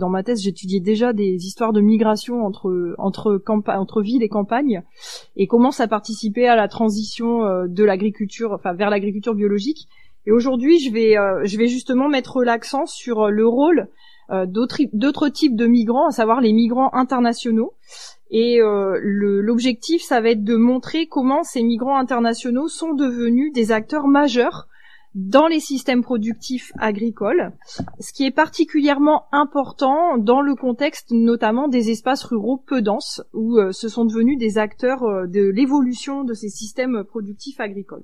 Dans ma thèse, j'étudiais déjà des histoires de migration entre villes et campagnes, et comment ça participait à la transition de l'agriculture, enfin vers l'agriculture biologique. Et aujourd'hui, je vais justement mettre l'accent sur le rôle d'autres types de migrants, à savoir les migrants internationaux. Et l'objectif, ça va être de montrer comment ces migrants internationaux sont devenus des acteurs majeurs dans les systèmes productifs agricoles, ce qui est particulièrement important dans le contexte notamment des espaces ruraux peu denses, où ce sont devenus des acteurs de l'évolution de ces systèmes productifs agricoles.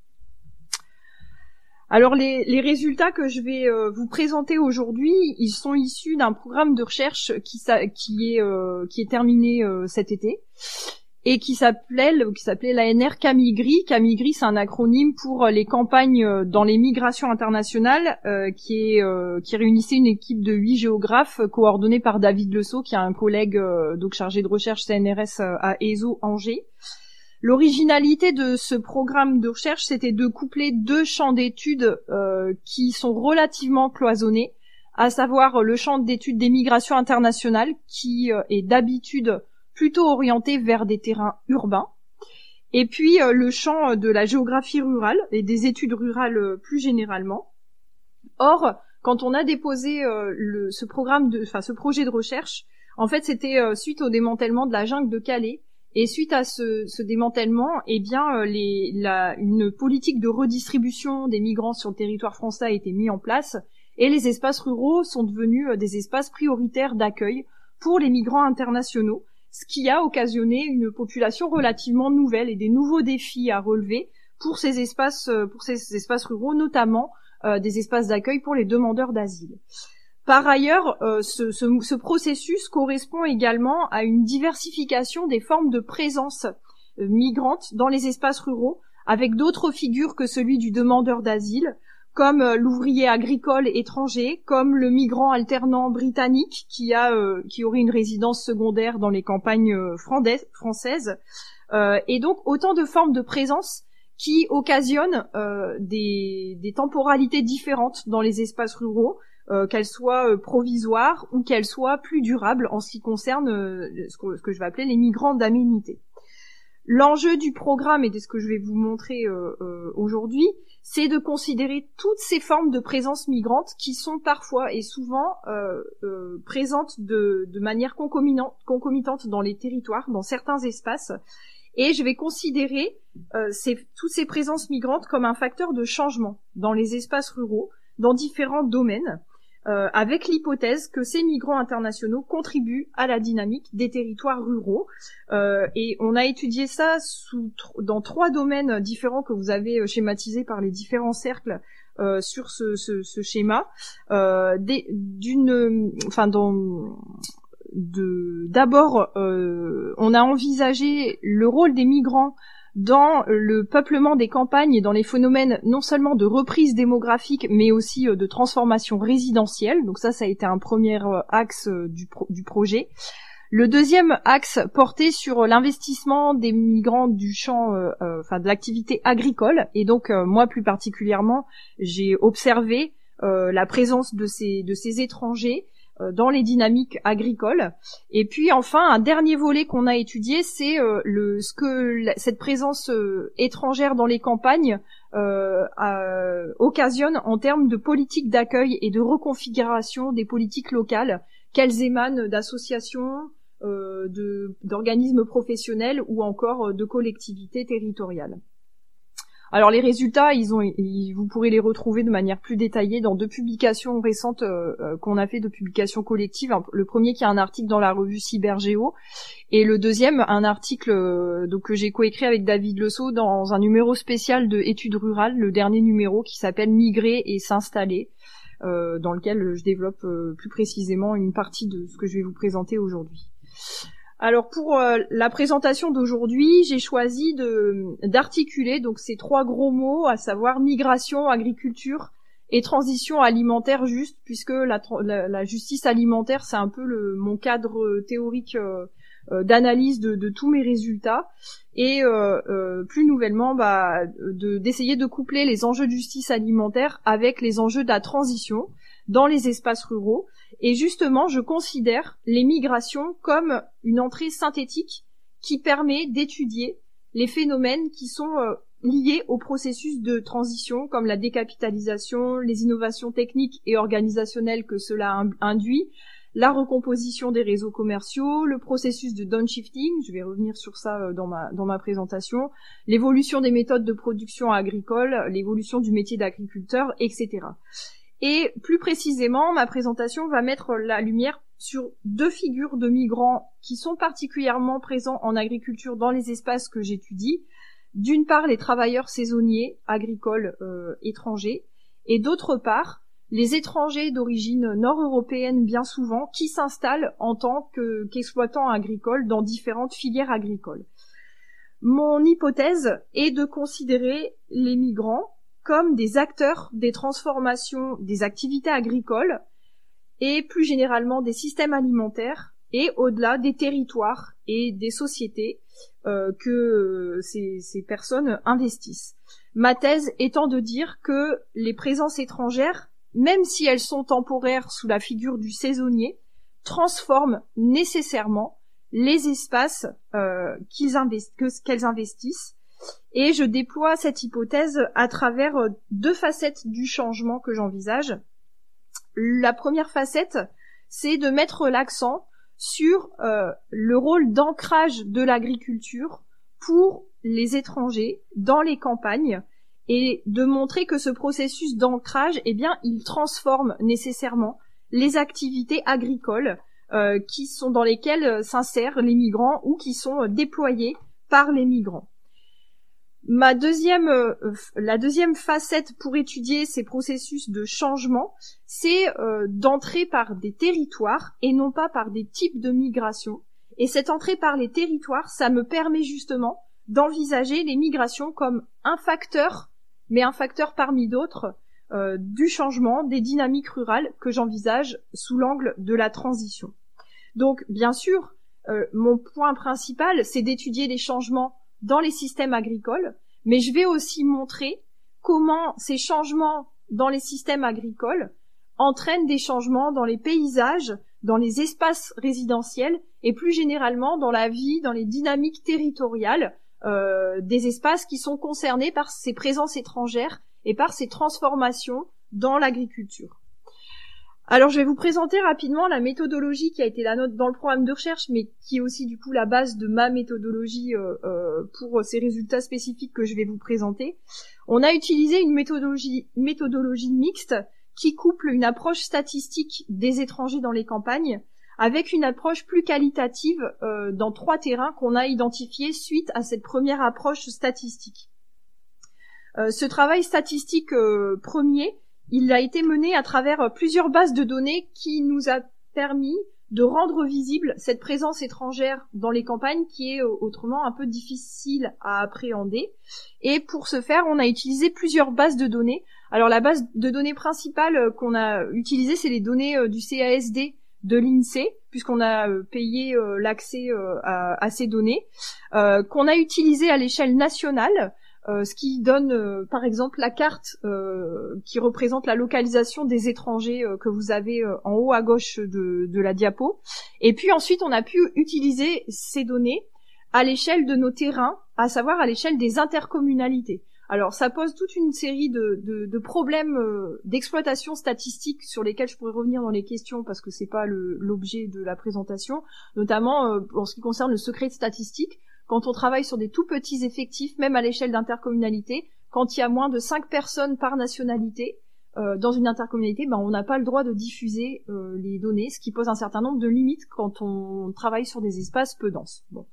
Alors les résultats que je vais vous présenter aujourd'hui, ils sont issus d'un programme de recherche qui est terminé cet été et qui s'appelait l'ANR Camigri. Camigri, c'est un acronyme pour les campagnes dans les migrations internationales, qui réunissait une équipe de 8 géographes coordonnée par David Lesault, qui est un collègue donc chargé de recherche CNRS à ESO Angers. L'originalité de ce programme de recherche, c'était de coupler 2 champs d'études qui sont relativement cloisonnés, à savoir le champ d'études des migrations internationales, qui est d'habitude plutôt orienté vers des terrains urbains, et puis le champ de la géographie rurale et des études rurales plus généralement. Or, quand on a déposé ce projet de recherche, en fait, c'était suite au démantèlement de la jungle de Calais. Et suite à ce démantèlement, eh bien, une politique de redistribution des migrants sur le territoire français a été mise en place, et les espaces ruraux sont devenus des espaces prioritaires d'accueil pour les migrants internationaux, ce qui a occasionné une population relativement nouvelle et des nouveaux défis à relever pour ces espaces ruraux, notamment des espaces d'accueil pour les demandeurs d'asile. Par ailleurs, ce processus correspond également à une diversification des formes de présence migrante dans les espaces ruraux, avec d'autres figures que celui du demandeur d'asile, comme l'ouvrier agricole étranger, comme le migrant alternant britannique qui aurait une résidence secondaire dans les campagnes françaises, et donc autant de formes de présence qui occasionnent des temporalités différentes dans les espaces ruraux, qu'elles soient provisoires ou qu'elles soient plus durables en ce qui concerne ce que je vais appeler les migrants d'aménité. L'enjeu du programme, et de ce que je vais vous montrer aujourd'hui, c'est de considérer toutes ces formes de présence migrante qui sont parfois et souvent présentes de manière concomitante dans les territoires, dans certains espaces, et je vais considérer toutes ces présences migrantes comme un facteur de changement dans les espaces ruraux, dans différents domaines, avec l'hypothèse que ces migrants internationaux contribuent à la dynamique des territoires ruraux. Et on a étudié ça dans 3 domaines différents que vous avez schématisés par les différents cercles sur ce schéma. D'abord, on a envisagé le rôle des migrants dans le peuplement des campagnes et dans les phénomènes non seulement de reprise démographique, mais aussi de transformation résidentielle. Donc ça a été un premier axe du projet. Le deuxième axe portait sur l'investissement des migrants du champ, de l'activité agricole. Et donc moi plus particulièrement, j'ai observé la présence de ces étrangers dans les dynamiques agricoles. Et puis enfin, un dernier volet qu'on a étudié, c'est cette présence étrangère dans les campagnes occasionne en termes de politique d'accueil et de reconfiguration des politiques locales, qu'elles émanent d'associations, d'organismes professionnels ou encore de collectivités territoriales. Alors les résultats, vous pourrez les retrouver de manière plus détaillée dans 2 publications récentes qu'on a fait, de publications collectives. Le premier qui est un article dans la revue Cybergéo, et le deuxième un article que j'ai coécrit avec David Lesault dans un numéro spécial de Études rurales, le dernier numéro, qui s'appelle Migrer et s'installer, dans lequel je développe plus précisément une partie de ce que je vais vous présenter aujourd'hui. Alors pour la présentation d'aujourd'hui, j'ai choisi d'articuler donc ces 3 gros mots, à savoir migration, agriculture et transition alimentaire juste, puisque la justice alimentaire, c'est un peu mon cadre théorique d'analyse de tous mes résultats, et plus nouvellement d'essayer de coupler les enjeux de justice alimentaire avec les enjeux de la transition dans les espaces ruraux, Et justement, je considère les migrations comme une entrée synthétique qui permet d'étudier les phénomènes qui sont liés au processus de transition, comme la décapitalisation, les innovations techniques et organisationnelles que cela induit, la recomposition des réseaux commerciaux, le processus de downshifting, je vais revenir sur ça dans ma présentation, l'évolution des méthodes de production agricole, l'évolution du métier d'agriculteur, etc. Et plus précisément, ma présentation va mettre la lumière sur deux figures de migrants qui sont particulièrement présents en agriculture dans les espaces que j'étudie. D'une part, les travailleurs saisonniers agricoles étrangers, et d'autre part, les étrangers d'origine nord-européenne bien souvent qui s'installent en tant qu'exploitants agricoles dans différentes filières agricoles. Mon hypothèse est de considérer les migrants comme des acteurs des transformations des activités agricoles et plus généralement des systèmes alimentaires et au-delà des territoires et des sociétés que ces personnes investissent. Ma thèse étant de dire que les présences étrangères, même si elles sont temporaires sous la figure du saisonnier, transforment nécessairement les espaces qu'elles investissent. Et je déploie cette hypothèse à travers deux facettes du changement que j'envisage. La première facette, c'est de mettre l'accent sur le rôle d'ancrage de l'agriculture pour les étrangers dans les campagnes et de montrer que ce processus d'ancrage, eh bien, il transforme nécessairement les activités agricoles qui sont dans lesquelles s'insèrent les migrants ou qui sont déployées par les migrants. La deuxième facette pour étudier ces processus de changement, c'est d'entrer par des territoires et non pas par des types de migration. Et cette entrée par les territoires, ça me permet justement d'envisager les migrations comme un facteur, mais un facteur parmi d'autres, du changement des dynamiques rurales que j'envisage sous l'angle de la transition. Donc, bien sûr, mon point principal, c'est d'étudier les changements dans les systèmes agricoles, mais je vais aussi montrer comment ces changements dans les systèmes agricoles entraînent des changements dans les paysages, dans les espaces résidentiels et plus généralement dans la vie, dans les dynamiques territoriales des espaces qui sont concernés par ces présences étrangères et par ces transformations dans l'agriculture. Alors, je vais vous présenter rapidement la méthodologie qui a été la nôtre dans le programme de recherche, mais qui est aussi du coup la base de ma méthodologie pour ces résultats spécifiques que je vais vous présenter. On a utilisé une méthodologie mixte qui couple une approche statistique des étrangers dans les campagnes avec une approche plus qualitative dans 3 terrains qu'on a identifiés suite à cette première approche statistique. Ce travail statistique premier, il a été mené à travers plusieurs bases de données qui nous a permis de rendre visible cette présence étrangère dans les campagnes qui est autrement un peu difficile à appréhender. Et pour ce faire, on a utilisé plusieurs bases de données. Alors la base de données principale qu'on a utilisée, c'est les données du CASD de l'INSEE, puisqu'on a payé l'accès à ces données, qu'on a utilisé à l'échelle nationale, ce qui donne par exemple la carte qui représente la localisation des étrangers que vous avez en haut à gauche de la diapo. Et puis ensuite on a pu utiliser ces données à l'échelle de nos terrains, à savoir à l'échelle des intercommunalités. Alors ça pose toute une série de problèmes d'exploitation statistique sur lesquels je pourrais revenir dans les questions parce que c'est pas l'objet de la présentation, notamment en ce qui concerne le secret de statistique. Quand on travaille sur des tout petits effectifs, même à l'échelle d'intercommunalité, quand il y a moins de 5 personnes par nationalité dans une intercommunalité, on n'a pas le droit de diffuser les données, ce qui pose un certain nombre de limites quand on travaille sur des espaces peu denses. Bon.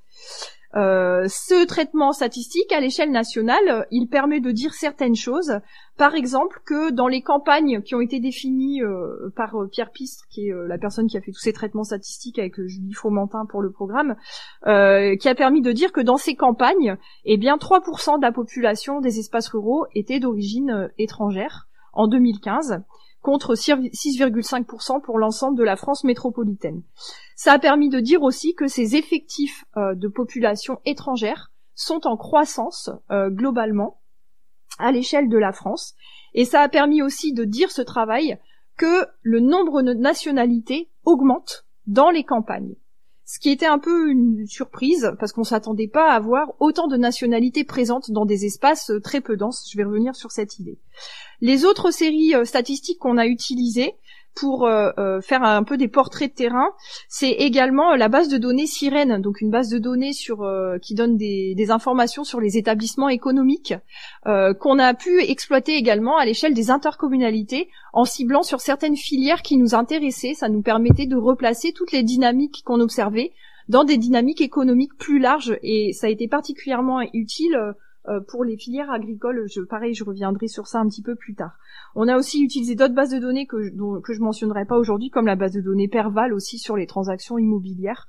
Ce traitement statistique à l'échelle nationale, il permet de dire certaines choses. Par exemple, que dans les campagnes qui ont été définies par Pierre Pistre, qui est la personne qui a fait tous ces traitements statistiques avec Julie Fromentin pour le programme, qui a permis de dire que dans ces campagnes, 3% de la population des espaces ruraux était d'origine étrangère en 2015, contre 6,5% pour l'ensemble de la France métropolitaine. Ça a permis de dire aussi que ces effectifs de population étrangère sont en croissance globalement à l'échelle de la France. Et ça a permis aussi de dire ce travail que le nombre de nationalités augmente dans les campagnes. Ce qui était un peu une surprise, parce qu'on s'attendait pas à avoir autant de nationalités présentes dans des espaces très peu denses. Je vais revenir sur cette idée. Les autres séries statistiques qu'on a utilisées pour faire un peu des portraits de terrain, c'est également la base de données Sirène, donc une base de données qui donne des informations sur les établissements économiques, qu'on a pu exploiter également à l'échelle des intercommunalités en ciblant sur certaines filières qui nous intéressaient. Ça nous permettait de replacer toutes les dynamiques qu'on observait dans des dynamiques économiques plus larges, et ça a été particulièrement utile pour les filières agricoles. Je reviendrai sur ça un petit peu plus tard. On a aussi utilisé d'autres bases de données que je mentionnerai pas aujourd'hui, comme la base de données Perval aussi sur les transactions immobilières,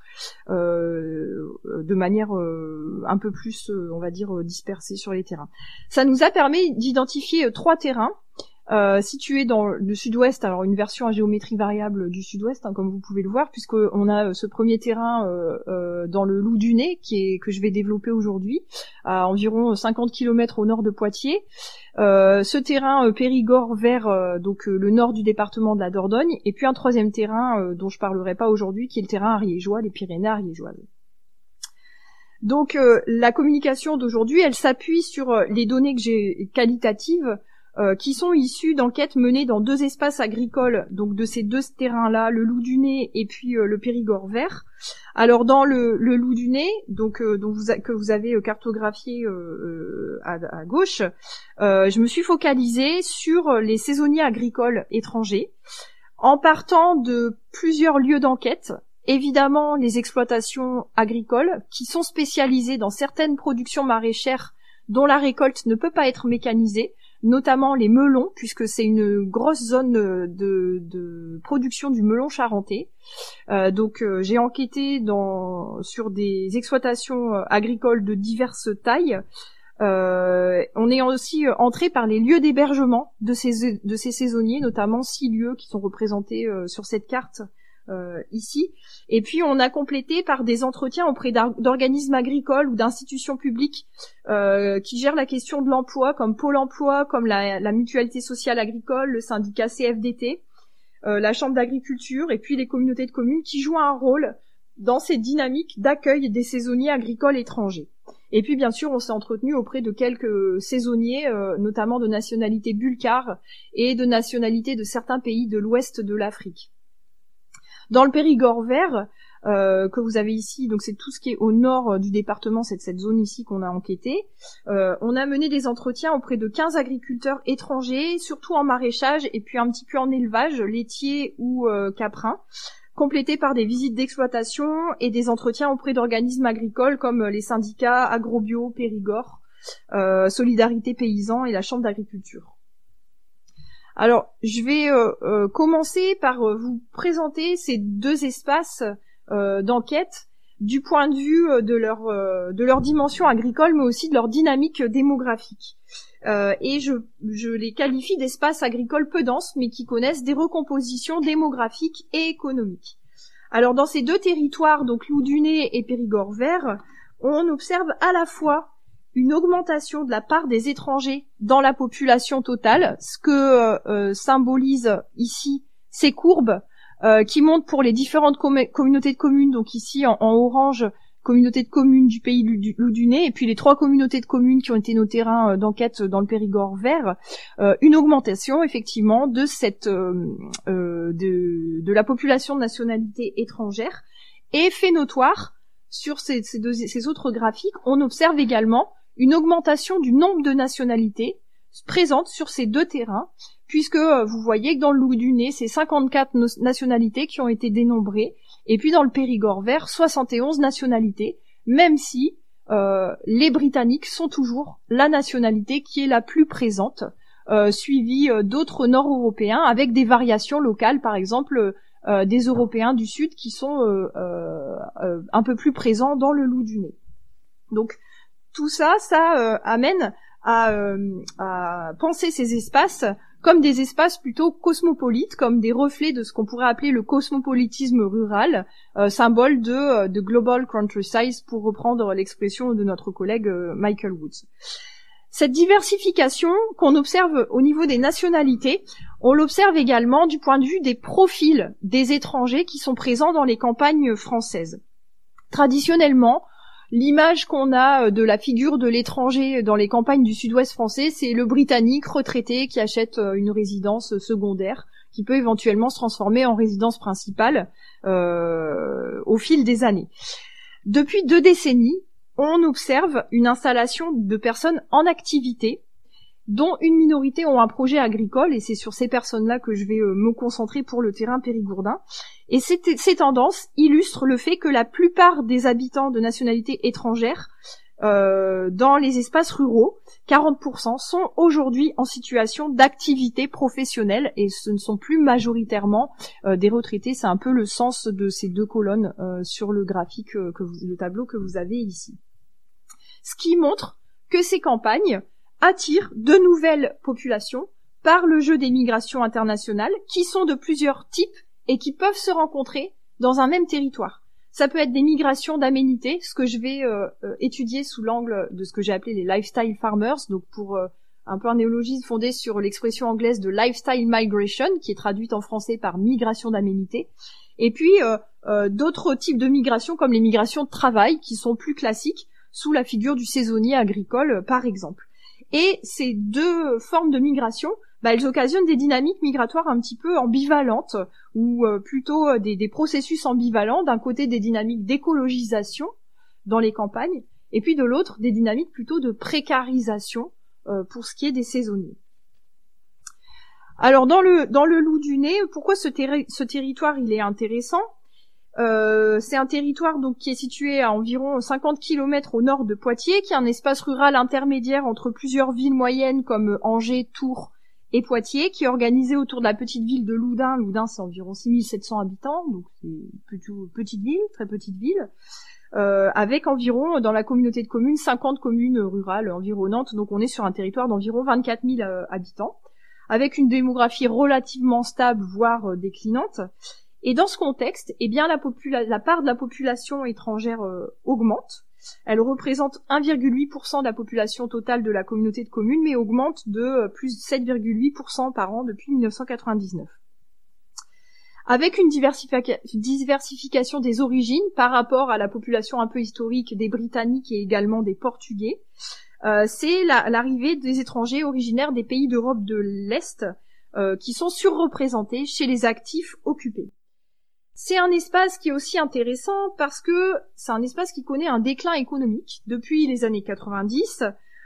de manière un peu plus, on va dire, dispersée sur les terrains. Ça nous a permis d'identifier 3 terrains situés dans le sud-ouest, alors une version à géométrie variable du sud-ouest, comme vous pouvez le voir, puisqu'on a ce premier terrain dans le Loup du Nez, que je vais développer aujourd'hui, à environ 50 km au nord de Poitiers. Ce terrain Périgord vers donc le nord du département de la Dordogne, et puis un troisième terrain dont je parlerai pas aujourd'hui, qui est le terrain ariégeois, les Pyrénées ariégeoises. Donc la communication d'aujourd'hui, elle s'appuie sur les données qualitatives qui sont issues d'enquêtes menées dans 2 espaces agricoles, donc de ces 2 terrains-là, le Loup du Nez et puis le Périgord vert. Alors dans le Loup du Nez, donc que vous avez cartographié à gauche, je me suis focalisée sur les saisonniers agricoles étrangers, en partant de plusieurs lieux d'enquête. Évidemment, les exploitations agricoles qui sont spécialisées dans certaines productions maraîchères dont la récolte ne peut pas être mécanisée, notamment les melons, puisque c'est une grosse zone de production du melon charentais. Donc j'ai enquêté sur des exploitations agricoles de diverses tailles. On est aussi entré par les lieux d'hébergement de ces saisonniers, notamment 6 lieux qui sont représentés sur cette carte ici. Et puis on a complété par des entretiens auprès d'organismes agricoles ou d'institutions publiques qui gèrent la question de l'emploi, comme Pôle emploi, comme la mutualité sociale agricole, le syndicat CFDT, la chambre d'agriculture, et puis les communautés de communes qui jouent un rôle dans ces dynamiques d'accueil des saisonniers agricoles étrangers. Et puis bien sûr on s'est entretenu auprès de quelques saisonniers, notamment de nationalité bulgare et de nationalité de certains pays de l'ouest de l'Afrique. Dans le Périgord vert, que vous avez ici, donc c'est tout ce qui est au nord du département, c'est cette zone ici qu'on a enquêté. On a mené des entretiens auprès de 15 agriculteurs étrangers, surtout en maraîchage et puis un petit peu en élevage, laitier ou caprin, complétés par des visites d'exploitation et des entretiens auprès d'organismes agricoles comme les syndicats Agrobio, Périgord, Solidarité Paysan et la Chambre d'agriculture. Alors, je vais commencer par vous présenter ces 2 espaces d'enquête du point de vue de leur dimension agricole, mais aussi de leur dynamique démographique. Et je les qualifie d'espaces agricoles peu denses, mais qui connaissent des recompositions démographiques et économiques. Alors, dans ces 2 territoires, donc Loup du Nez et Périgord vert, on observe à la fois une augmentation de la part des étrangers dans la population totale, ce que symbolisent ici ces courbes qui montent pour les différentes communautés de communes, donc ici en orange, communauté de communes du pays Loup du Nez, et puis les 3 communautés de communes qui ont été nos terrains d'enquête dans le Périgord vert, une augmentation effectivement de de la population de nationalité étrangère. Et fait notoire, sur ces autres graphiques, on observe également une augmentation du nombre de nationalités présentes sur ces 2 terrains, puisque vous voyez que dans le Loup du Nez, c'est 54 nationalités qui ont été dénombrées, et puis dans le Périgord vert, 71 nationalités, même si les Britanniques sont toujours la nationalité qui est la plus présente, suivie d'autres nord-européens, avec des variations locales, par exemple des Européens du Sud qui sont un peu plus présents dans le Loup du Nez. Donc tout ça, amène à penser ces espaces comme des espaces plutôt cosmopolites, comme des reflets de ce qu'on pourrait appeler le cosmopolitisme rural, symbole de global countryside, pour reprendre l'expression de notre collègue Michael Woods. Cette diversification qu'on observe au niveau des nationalités, on l'observe également du point de vue des profils des étrangers qui sont présents dans les campagnes françaises. Traditionnellement, l'image qu'on a de la figure de l'étranger dans les campagnes du sud-ouest français, c'est le Britannique retraité qui achète une résidence secondaire, qui peut éventuellement se transformer en résidence principale au fil des années. Depuis 2 décennies, on observe une installation de personnes en activité, dont une minorité ont un projet agricole, et c'est sur ces personnes-là que je vais me concentrer pour le terrain périgourdin. Et ces tendances illustrent le fait que la plupart des habitants de nationalité étrangère dans les espaces ruraux, 40%, sont aujourd'hui en situation d'activité professionnelle, et ce ne sont plus majoritairement des retraités. C'est un peu le sens de ces 2 colonnes sur le graphique, le tableau que vous avez ici. Ce qui montre que ces campagnes attirent de nouvelles populations par le jeu des migrations internationales qui sont de plusieurs types et qui peuvent se rencontrer dans un même territoire. Ça peut être des migrations d'aménités, ce que je vais étudier sous l'angle de ce que j'ai appelé les lifestyle farmers, donc pour un peu un néologisme fondé sur l'expression anglaise de lifestyle migration, qui est traduite en français par migration d'aménités. Et puis d'autres types de migrations comme les migrations de travail, qui sont plus classiques, sous la figure du saisonnier agricole, par exemple. Et ces 2 formes de migration, elles occasionnent des dynamiques migratoires un petit peu ambivalentes, ou plutôt des processus ambivalents, d'un côté des dynamiques d'écologisation dans les campagnes, et puis de l'autre des dynamiques plutôt de précarisation pour ce qui est des saisonniers. Alors dans le Loup-du-Nez, pourquoi ce territoire il est intéressant ? C'est un territoire donc qui est situé à environ 50 km au nord de Poitiers, qui est un espace rural intermédiaire entre plusieurs villes moyennes comme Angers, Tours et Poitiers, qui est organisé autour de la petite ville de Loudun. Loudun, c'est environ 6700 habitants, donc c'est plutôt petite ville, très petite ville, avec environ, dans la communauté de communes, 50 communes rurales environnantes, donc on est sur un territoire d'environ 24 000 habitants, avec une démographie relativement stable, voire déclinante. Et dans ce contexte, eh bien la part de la population étrangère augmente. Elle représente 1,8% de la population totale de la communauté de communes, mais augmente de plus de 7,8% par an depuis 1999. Avec une diversification des origines par rapport à la population un peu historique des Britanniques et également des Portugais, c'est l'arrivée des étrangers originaires des pays d'Europe de l'Est qui sont surreprésentés chez les actifs occupés. C'est un espace qui est aussi intéressant parce que c'est un espace qui connaît un déclin économique depuis les années 90,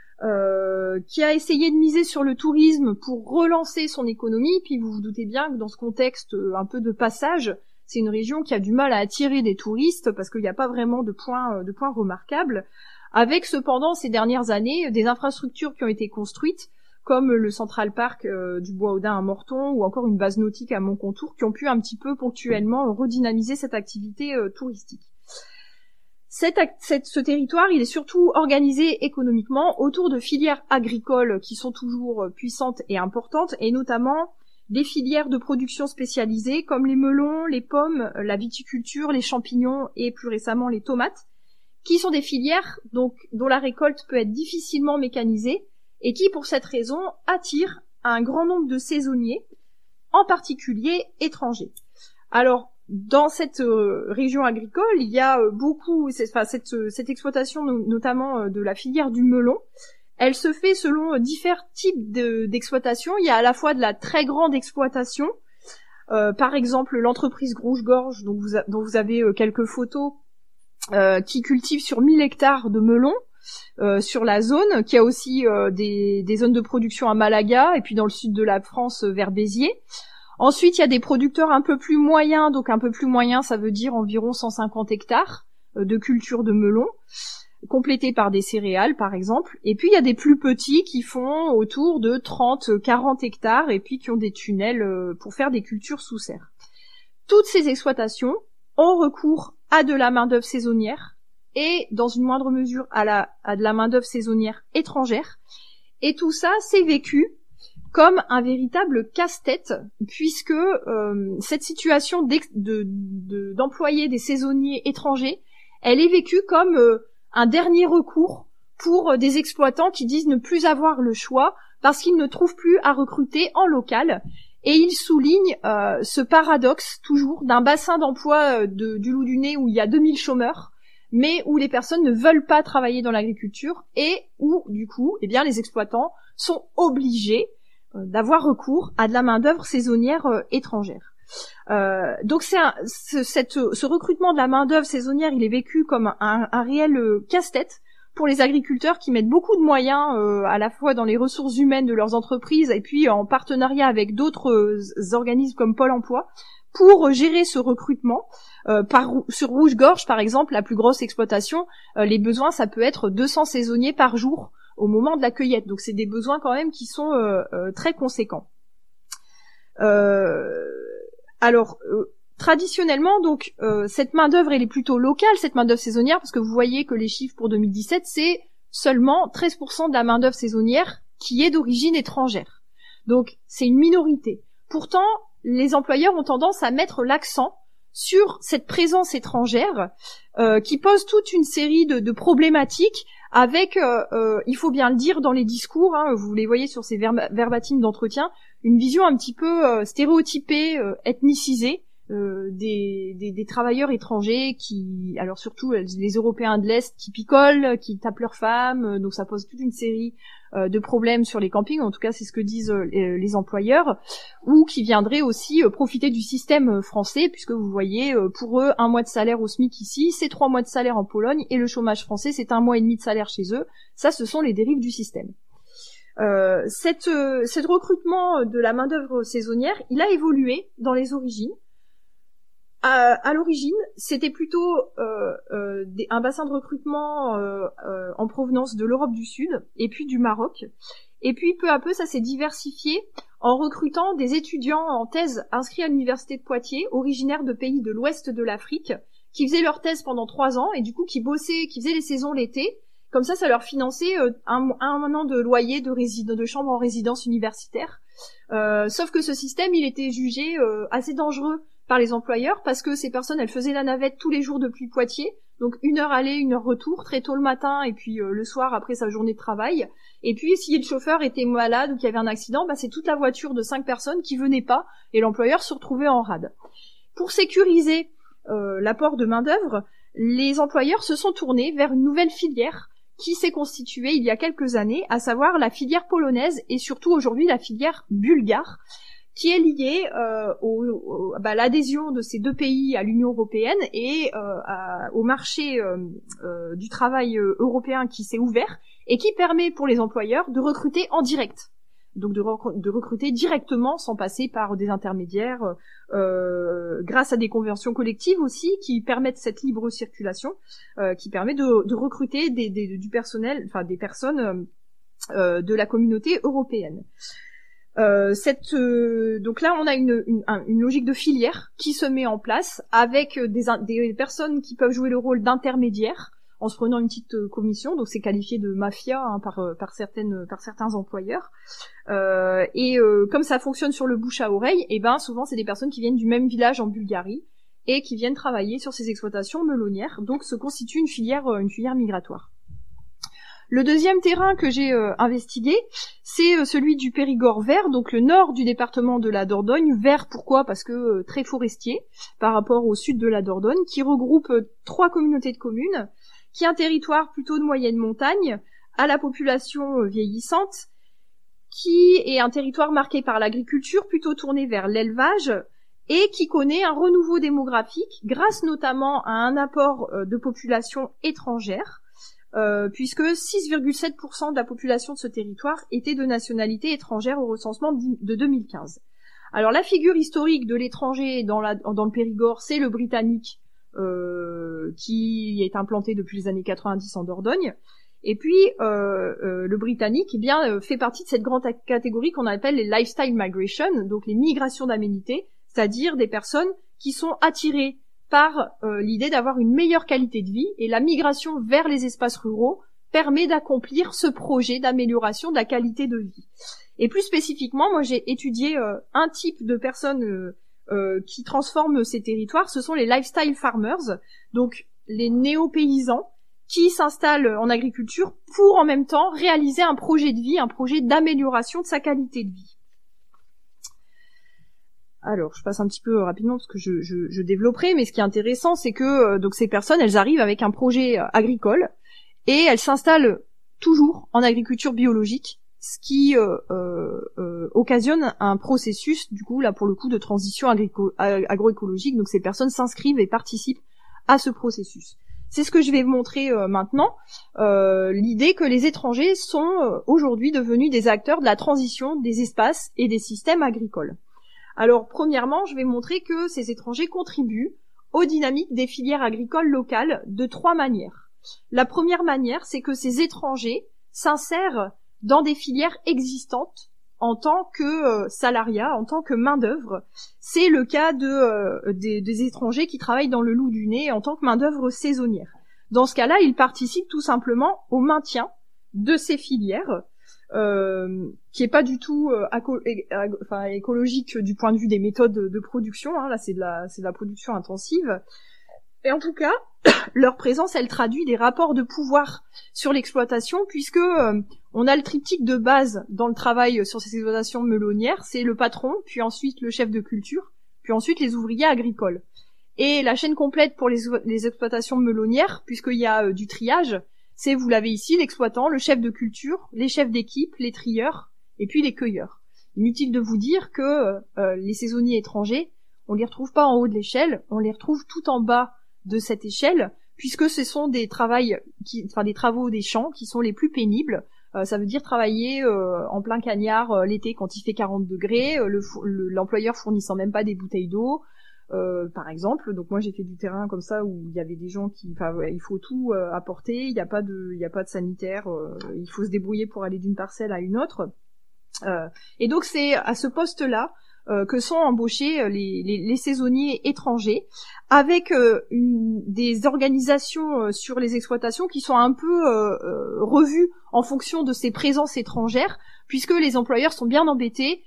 qui a essayé de miser sur le tourisme pour relancer son économie. Puis vous vous doutez bien que dans ce contexte un peu de passage, c'est une région qui a du mal à attirer des touristes parce qu'il n'y a pas vraiment de points remarquables, avec cependant ces dernières années des infrastructures qui ont été construites comme le Central Park du Bois-Audin à Morton ou encore une base nautique à Montcontour, qui ont pu un petit peu ponctuellement redynamiser cette activité touristique. Ce territoire, il est surtout organisé économiquement autour de filières agricoles qui sont toujours puissantes et importantes, et notamment des filières de production spécialisées comme les melons, les pommes, la viticulture, les champignons et plus récemment les tomates, qui sont des filières dont la récolte peut être difficilement mécanisée, et qui, pour cette raison, attire un grand nombre de saisonniers, en particulier étrangers. Alors, dans cette région agricole, il y a beaucoup, cette exploitation, notamment de la filière du melon, elle se fait selon différents types d'exploitation. Il y a à la fois de la très grande exploitation, par exemple l'entreprise Rouge-Gorge, dont vous avez quelques photos, qui cultive sur 1000 hectares de melons, sur la zone, qui a aussi des zones de production à Malaga et puis dans le sud de la France vers Béziers. Ensuite, il y a des producteurs un peu plus moyens, donc un peu plus moyens, ça veut dire environ 150 hectares de culture de melons, complétés par des céréales par exemple. Et puis il y a des plus petits qui font autour de 30-40 hectares et puis qui ont des tunnels pour faire des cultures sous serre. Toutes ces exploitations ont recours à de la main-d'œuvre saisonnière, et dans une moindre mesure à de la main-d'œuvre saisonnière étrangère. Et tout ça, c'est vécu comme un véritable casse-tête, puisque cette situation d'employer des saisonniers étrangers, elle est vécue comme un dernier recours pour des exploitants qui disent ne plus avoir le choix parce qu'ils ne trouvent plus à recruter en local. Et il souligne ce paradoxe toujours d'un bassin d'emploi du Loup-du-Nez où il y a 2000 chômeurs, mais où les personnes ne veulent pas travailler dans l'agriculture et où, du coup, eh bien, les exploitants sont obligés d'avoir recours à de la main-d'œuvre saisonnière étrangère. Donc ce recrutement de la main-d'œuvre saisonnière, il est vécu comme un réel casse-tête pour les agriculteurs qui mettent beaucoup de moyens à la fois dans les ressources humaines de leurs entreprises et puis en partenariat avec d'autres organismes comme Pôle emploi pour gérer ce recrutement. Sur Rouge-Gorge, par exemple, la plus grosse exploitation, les besoins, ça peut être 200 saisonniers par jour au moment de la cueillette. Donc c'est des besoins quand même qui sont très conséquents. Traditionnellement, donc, cette main-d'œuvre, elle est plutôt locale, cette main-d'œuvre saisonnière, parce que vous voyez que les chiffres pour 2017, c'est seulement 13% de la main-d'œuvre saisonnière qui est d'origine étrangère. Donc, c'est une minorité. Pourtant, les employeurs ont tendance à mettre l'accent sur cette présence étrangère qui pose toute une série de problématiques avec, il faut bien le dire dans les discours, hein, vous les voyez sur ces verbatims d'entretien, une vision un petit peu stéréotypée, ethnicisée, des travailleurs étrangers qui, alors surtout les Européens de l'Est qui picolent, qui tapent leurs femmes, donc ça pose toute une série de problèmes sur les campings, en tout cas c'est ce que disent les employeurs, ou qui viendraient aussi profiter du système français, puisque vous voyez, pour eux, 1 mois de salaire au SMIC ici, c'est 3 mois de salaire en Pologne, et le chômage français, c'est 1 mois et demi de salaire chez eux. Ça, ce sont les dérives du système. Cet recrutement de la main-d'œuvre saisonnière, il a évolué dans les origines. À l'origine, c'était plutôt un bassin de recrutement en provenance de l'Europe du Sud et puis du Maroc. Et puis peu à peu, ça s'est diversifié en recrutant des étudiants en thèse inscrits à l'université de Poitiers, originaires de pays de l'ouest de l'Afrique, qui faisaient leur thèse pendant 3 ans et du coup qui faisaient les saisons l'été. Comme ça leur finançait un an de loyer de chambre en résidence universitaire. Sauf que ce système, il était jugé assez dangereux par les employeurs parce que ces personnes, elles faisaient la navette tous les jours depuis Poitiers, donc 1 heure aller, 1 heure retour, très tôt le matin et puis le soir après sa journée de travail. Et puis si le chauffeur était malade ou qu'il y avait un accident, c'est toute la voiture de 5 personnes qui venaient pas et l'employeur se retrouvait en rade. Pour sécuriser l'apport de main-d'œuvre, les employeurs se sont tournés vers une nouvelle filière qui s'est constituée il y a quelques années, à savoir la filière polonaise et surtout aujourd'hui la filière bulgare, qui est liée l'adhésion de ces 2 pays à l'Union européenne et au marché du travail européen qui s'est ouvert et qui permet pour les employeurs de recruter en direct. Donc de recruter directement sans passer par des intermédiaires, grâce à des conventions collectives aussi qui permettent cette libre circulation, qui permet de recruter du personnel, enfin des personnes de la communauté européenne. Donc là on a une logique de filière qui se met en place avec des personnes qui peuvent jouer le rôle d'intermédiaires en se prenant une petite commission, donc c'est qualifié de mafia par certains employeurs. Comme ça fonctionne sur le bouche à oreille, et souvent c'est des personnes qui viennent du même village en Bulgarie et qui viennent travailler sur ces exploitations melonnières, donc se constitue une filière migratoire. Le deuxième terrain que j'ai investigué, c'est celui du Périgord vert, donc le nord du département de la Dordogne. Vert, pourquoi ? Parce que très forestier par rapport au sud de la Dordogne, qui regroupe 3 communautés de communes, qui est un territoire plutôt de moyenne montagne, à la population vieillissante, qui est un territoire marqué par l'agriculture, plutôt tourné vers l'élevage, et qui connaît un renouveau démographique, grâce notamment à un apport de population étrangère, puisque 6,7% de la population de ce territoire était de nationalité étrangère au recensement de 2015. Alors la figure historique de l'étranger dans le Périgord, c'est le britannique, qui est implanté depuis les années 90 en Dordogne. Et puis le britannique fait partie de cette grande catégorie qu'on appelle les lifestyle migration, donc les migrations d'aménité, c'est-à-dire des personnes qui sont attirées par l'idée d'avoir une meilleure qualité de vie, et la migration vers les espaces ruraux permet d'accomplir ce projet d'amélioration de la qualité de vie. Et plus spécifiquement, moi j'ai étudié un type de personnes qui transforment ces territoires, ce sont les lifestyle farmers, donc les néo-paysans qui s'installe en agriculture pour en même temps réaliser un projet de vie, un projet d'amélioration de sa qualité de vie. Alors, je passe un petit peu rapidement parce que je développerai, mais ce qui est intéressant, c'est que donc ces personnes, elles arrivent avec un projet agricole et elles s'installent toujours en agriculture biologique, ce qui occasionne un processus, du coup, là pour le coup, de transition agroécologique. Donc ces personnes s'inscrivent et participent à ce processus. C'est ce que je vais vous montrer maintenant, l'idée que les étrangers sont aujourd'hui devenus des acteurs de la transition des espaces et des systèmes agricoles. Alors, premièrement, je vais montrer que ces étrangers contribuent aux dynamiques des filières agricoles locales de 3 manières. La première manière, c'est que ces étrangers s'insèrent dans des filières existantes en tant que salariat, en tant que main-d'œuvre. C'est le cas des étrangers qui travaillent dans le Loup du Nez en tant que main-d'œuvre saisonnière. Dans ce cas-là, ils participent tout simplement au maintien de ces filières, qui est pas du tout écologique du point de vue des méthodes de production. Là, c'est de la production intensive. Et en tout cas, leur présence, elle traduit des rapports de pouvoir sur l'exploitation, puisque on a le triptyque de base dans le travail sur ces exploitations melonnières, c'est le patron, puis ensuite le chef de culture, puis ensuite les ouvriers agricoles. Et la chaîne complète pour les exploitations melonnières, puisqu'il y a du triage, c'est, vous l'avez ici, l'exploitant, le chef de culture, les chefs d'équipe, les trieurs, et puis les cueilleurs. Inutile de vous dire que les saisonniers étrangers, on les retrouve pas en haut de l'échelle, on les retrouve tout en bas de cette échelle, puisque ce sont des travaux des champs qui sont les plus pénibles. Ça veut dire travailler en plein cagnard l'été quand il fait 40 degrés, l'employeur fournissant même pas des bouteilles d'eau, par exemple. Donc moi j'ai fait du terrain comme ça où il y avait des gens il faut tout apporter, il y a pas de sanitaire, il faut se débrouiller pour aller d'une parcelle à une autre. Et donc c'est à ce poste-là que sont embauchés les saisonniers étrangers, avec des organisations sur les exploitations qui sont un peu revues en fonction de ces présences étrangères, puisque les employeurs sont bien embêtés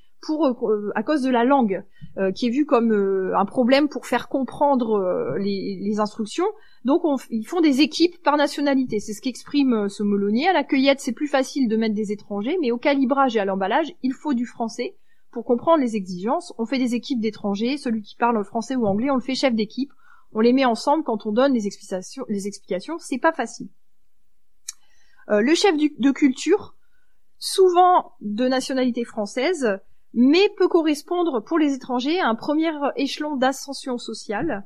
à cause de la langue, qui est vue comme un problème pour faire comprendre les instructions. Donc ils font des équipes par nationalité. C'est ce qu'exprime ce melonnier. À la cueillette, c'est plus facile de mettre des étrangers, mais au calibrage et à l'emballage, il faut du français. Pour comprendre les exigences, on fait des équipes d'étrangers. Celui qui parle français ou anglais, on le fait chef d'équipe. On les met ensemble quand on donne les explications. C'est pas facile. Le chef de culture, souvent de nationalité française, mais peut correspondre pour les étrangers à un premier échelon d'ascension sociale,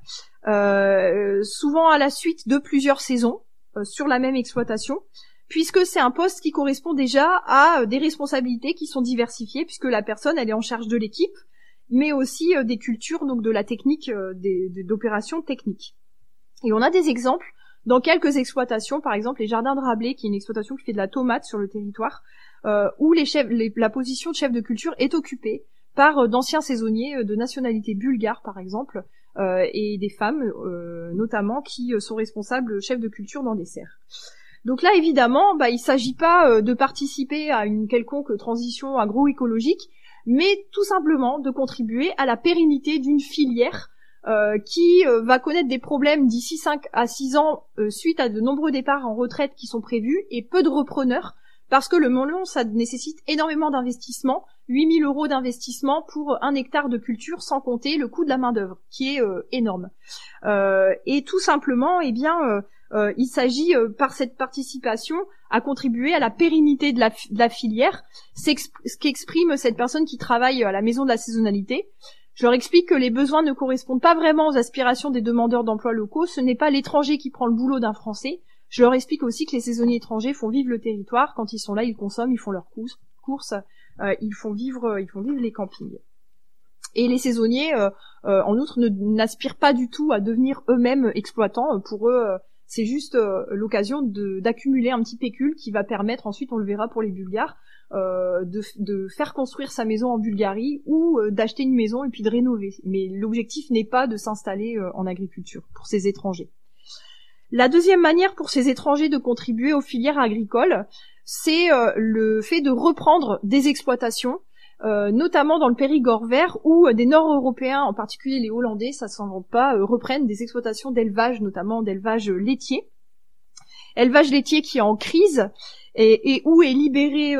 souvent à la suite de plusieurs saisons sur la même exploitation, puisque c'est un poste qui correspond déjà à des responsabilités qui sont diversifiées, puisque la personne elle est en charge de l'équipe, mais aussi des cultures, donc de la technique, d'opérations techniques. Et on a des exemples dans quelques exploitations, par exemple les Jardins de Rabelais, qui est une exploitation qui fait de la tomate sur le territoire, où la position de chef de culture est occupée par d'anciens saisonniers de nationalité bulgare, par exemple, et des femmes notamment qui sont responsables chefs de culture dans des serres. Donc là, évidemment, il s'agit pas de participer à une quelconque transition agroécologique, mais tout simplement de contribuer à la pérennité d'une filière qui va connaître des problèmes d'ici 5 à 6 ans suite à de nombreux départs en retraite qui sont prévus et peu de repreneurs, parce que le melon, ça nécessite énormément d'investissement, 8 000 € d'investissement pour 1 hectare de culture, sans compter le coût de la main-d'œuvre, qui est énorme. Et tout simplement, il s'agit, par cette participation, à contribuer à la pérennité de la filière. C'est ce qu'exprime cette personne qui travaille à la maison de la saisonnalité. Je leur explique que les besoins ne correspondent pas vraiment aux aspirations des demandeurs d'emploi locaux. Ce n'est pas l'étranger qui prend le boulot d'un Français. Je leur explique aussi que les saisonniers étrangers font vivre le territoire. Quand ils sont là, ils consomment, ils font leurs courses, ils font vivre les campings. Et les saisonniers, en outre, n'aspirent pas du tout à devenir eux-mêmes exploitants. Pour eux, c'est juste l'occasion d'accumuler un petit pécule qui va permettre, ensuite on le verra pour les Bulgares, de faire construire sa maison en Bulgarie ou d'acheter une maison et puis de rénover. Mais l'objectif n'est pas de s'installer en agriculture pour ces étrangers. La deuxième manière pour ces étrangers de contribuer aux filières agricoles, c'est le fait de reprendre des exploitations, notamment dans le Périgord vert, où des Nord-Européens, en particulier les Hollandais, ça s'en vante pas, reprennent des exploitations d'élevage, notamment d'élevage laitier. élevage laitier qui est en crise et où est libéré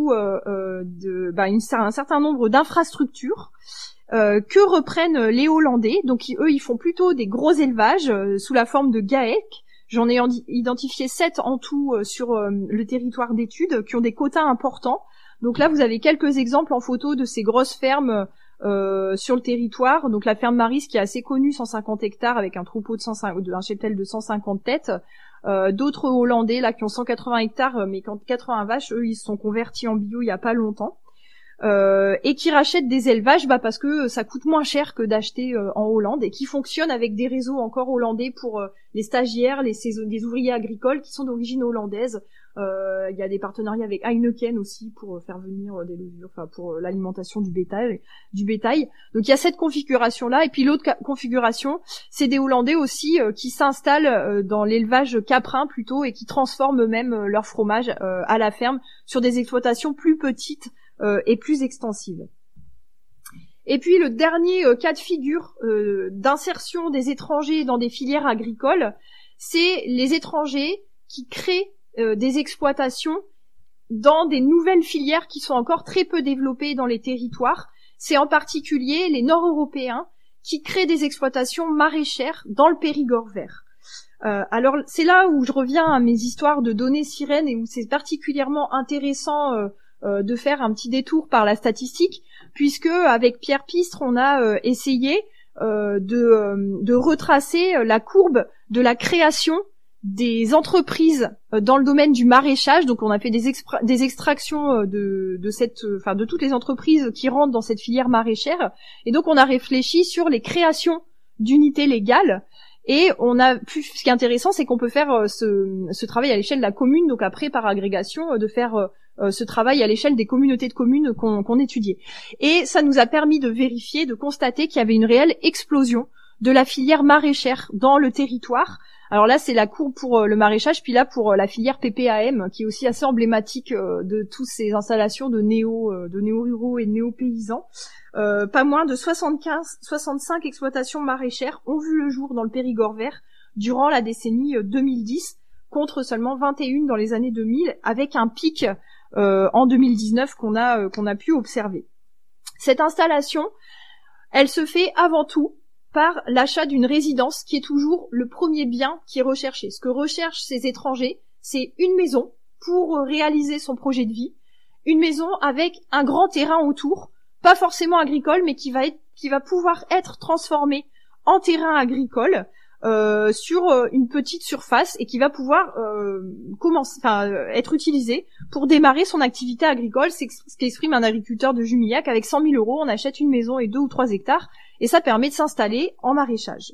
un certain nombre d'infrastructures que reprennent les Hollandais. Donc eux, ils font plutôt des gros élevages sous la forme de GAEC. J'en ai identifié 7 en tout sur le territoire d'études qui ont des quotas importants. Donc là, vous avez quelques exemples en photo de ces grosses fermes sur le territoire. Donc la ferme Maris qui est assez connue, 150 hectares avec un troupeau un cheptel de 150 têtes. D'autres Hollandais là qui ont 180 hectares mais 80 vaches, eux ils se sont convertis en bio il y a pas longtemps. Et qui rachètent des élevages parce que ça coûte moins cher que d'acheter en Hollande et qui fonctionnent avec des réseaux encore hollandais pour les stagiaires, des ouvriers agricoles qui sont d'origine hollandaise. Il y a des partenariats avec Heineken aussi pour faire venir des levures, pour l'alimentation du bétail. Donc il y a cette configuration là et puis l'autre configuration, c'est des Hollandais aussi qui s'installent dans l'élevage caprin plutôt et qui transforment eux-mêmes leur fromage à la ferme sur des exploitations plus petites et plus extensive. Et puis le dernier cas de figure d'insertion des étrangers dans des filières agricoles, c'est les étrangers qui créent des exploitations dans des nouvelles filières qui sont encore très peu développées dans les territoires. C'est en particulier les Nord-Européens qui créent des exploitations maraîchères dans le Périgord vert. Alors c'est là où je reviens à mes histoires de données sirènes et où c'est particulièrement intéressant de faire un petit détour par la statistique, puisque avec Pierre Pistre, on a essayé de retracer la courbe de la création des entreprises dans le domaine du maraîchage. Donc on a fait des extractions de toutes les entreprises qui rentrent dans cette filière maraîchère, et donc on a réfléchi sur les créations d'unités légales. Et ce qui est intéressant, c'est qu'on peut faire ce travail à l'échelle de la commune, donc après par agrégation, de faire ce travail à l'échelle des communautés de communes qu'on étudiait. Et ça nous a permis de vérifier, de constater qu'il y avait une réelle explosion de la filière maraîchère dans le territoire. Alors là, c'est la courbe pour le maraîchage, puis là pour la filière PPAM, qui est aussi assez emblématique de toutes ces installations de néo-ruraux et néo-paysans. Pas moins de 65 exploitations maraîchères ont vu le jour dans le Périgord vert durant la décennie 2010, contre seulement 21 dans les années 2000, avec un pic en 2019 qu'on a pu observer. Cette installation, elle se fait avant tout par l'achat d'une résidence, qui est toujours le premier bien qui est recherché. Ce que recherchent ces étrangers, c'est une maison pour réaliser son projet de vie, une maison avec un grand terrain autour, pas forcément agricole, mais qui va pouvoir être transformé en terrain agricole sur une petite surface et qui va pouvoir être utilisé pour démarrer son activité agricole. C'est ce qu'exprime un agriculteur de Jumillac. Avec 100 000 €, on achète une maison et 2 ou 3 hectares et ça permet de s'installer en maraîchage.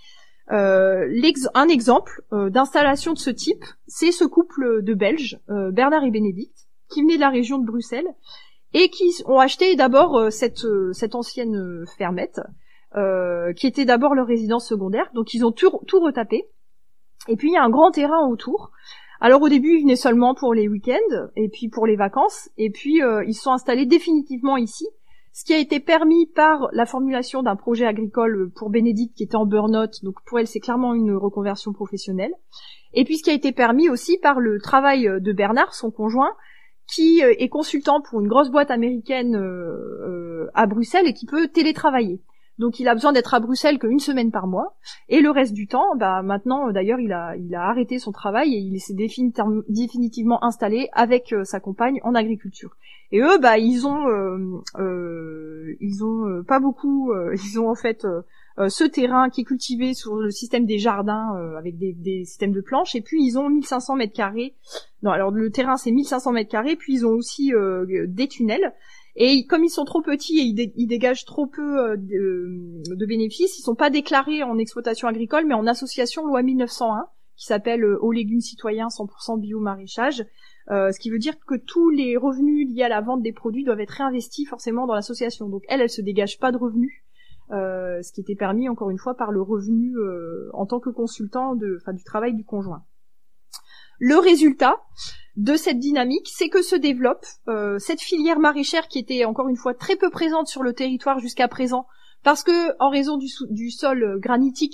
Un exemple d'installation de ce type, c'est ce couple de Belges, Bernard et Bénédicte, qui venaient de la région de Bruxelles et qui ont acheté d'abord cette ancienne fermette, qui était d'abord leur résidence secondaire. Donc ils ont tout retapé. Et puis il y a un grand terrain autour. Alors au début, ils venaient seulement pour les week-ends et puis pour les vacances. Et puis ils se sont installés définitivement ici, ce qui a été permis par la formulation d'un projet agricole pour Bénédicte qui était en burn-out. Donc pour elle, c'est clairement une reconversion professionnelle. Et puis ce qui a été permis aussi par le travail de Bernard, son conjoint, qui est consultant pour une grosse boîte américaine à Bruxelles et qui peut télétravailler. Donc il a besoin d'être à Bruxelles qu'une semaine par mois, et le reste du temps, maintenant d'ailleurs il a arrêté son travail et il s'est définitivement installé avec sa compagne en agriculture. Et eux, ils ont pas beaucoup, ils ont en fait ce terrain qui est cultivé sur le système des jardins avec des systèmes de planches, et puis ils ont 1500 mètres carrés. Non, alors le terrain c'est 1500 mètres carrés, puis ils ont aussi des tunnels. Et comme ils sont trop petits et ils dégagent trop peu de bénéfices, ils sont pas déclarés en exploitation agricole, mais en association loi 1901, qui s'appelle Aux légumes citoyens 100% bio maraîchage. Ce qui veut dire que tous les revenus liés à la vente des produits doivent être réinvestis forcément dans l'association. Donc elle se dégage pas de revenus, ce qui était permis encore une fois par le revenu en tant que consultant du travail du conjoint. Le résultat de cette dynamique, c'est que se développe cette filière maraîchère qui était encore une fois très peu présente sur le territoire jusqu'à présent, parce que en raison du sol granitique,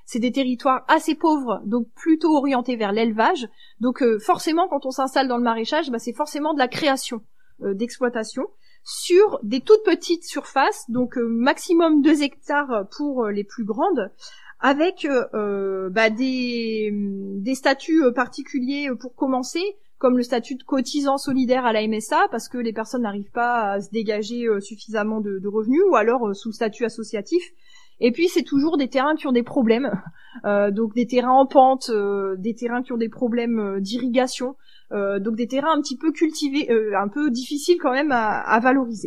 c'est des territoires assez pauvres, donc plutôt orientés vers l'élevage. Donc forcément, quand on s'installe dans le maraîchage, c'est forcément de la création d'exploitation sur des toutes petites surfaces, donc maximum 2 hectares pour les plus grandes, avec des statuts particuliers pour commencer, comme le statut de cotisant solidaire à la MSA, parce que les personnes n'arrivent pas à se dégager suffisamment de revenus, ou alors sous le statut associatif. Et puis c'est toujours des terrains qui ont des problèmes, donc des terrains en pente, des terrains qui ont des problèmes d'irrigation, donc des terrains un petit peu cultivés, un peu difficiles quand même à valoriser.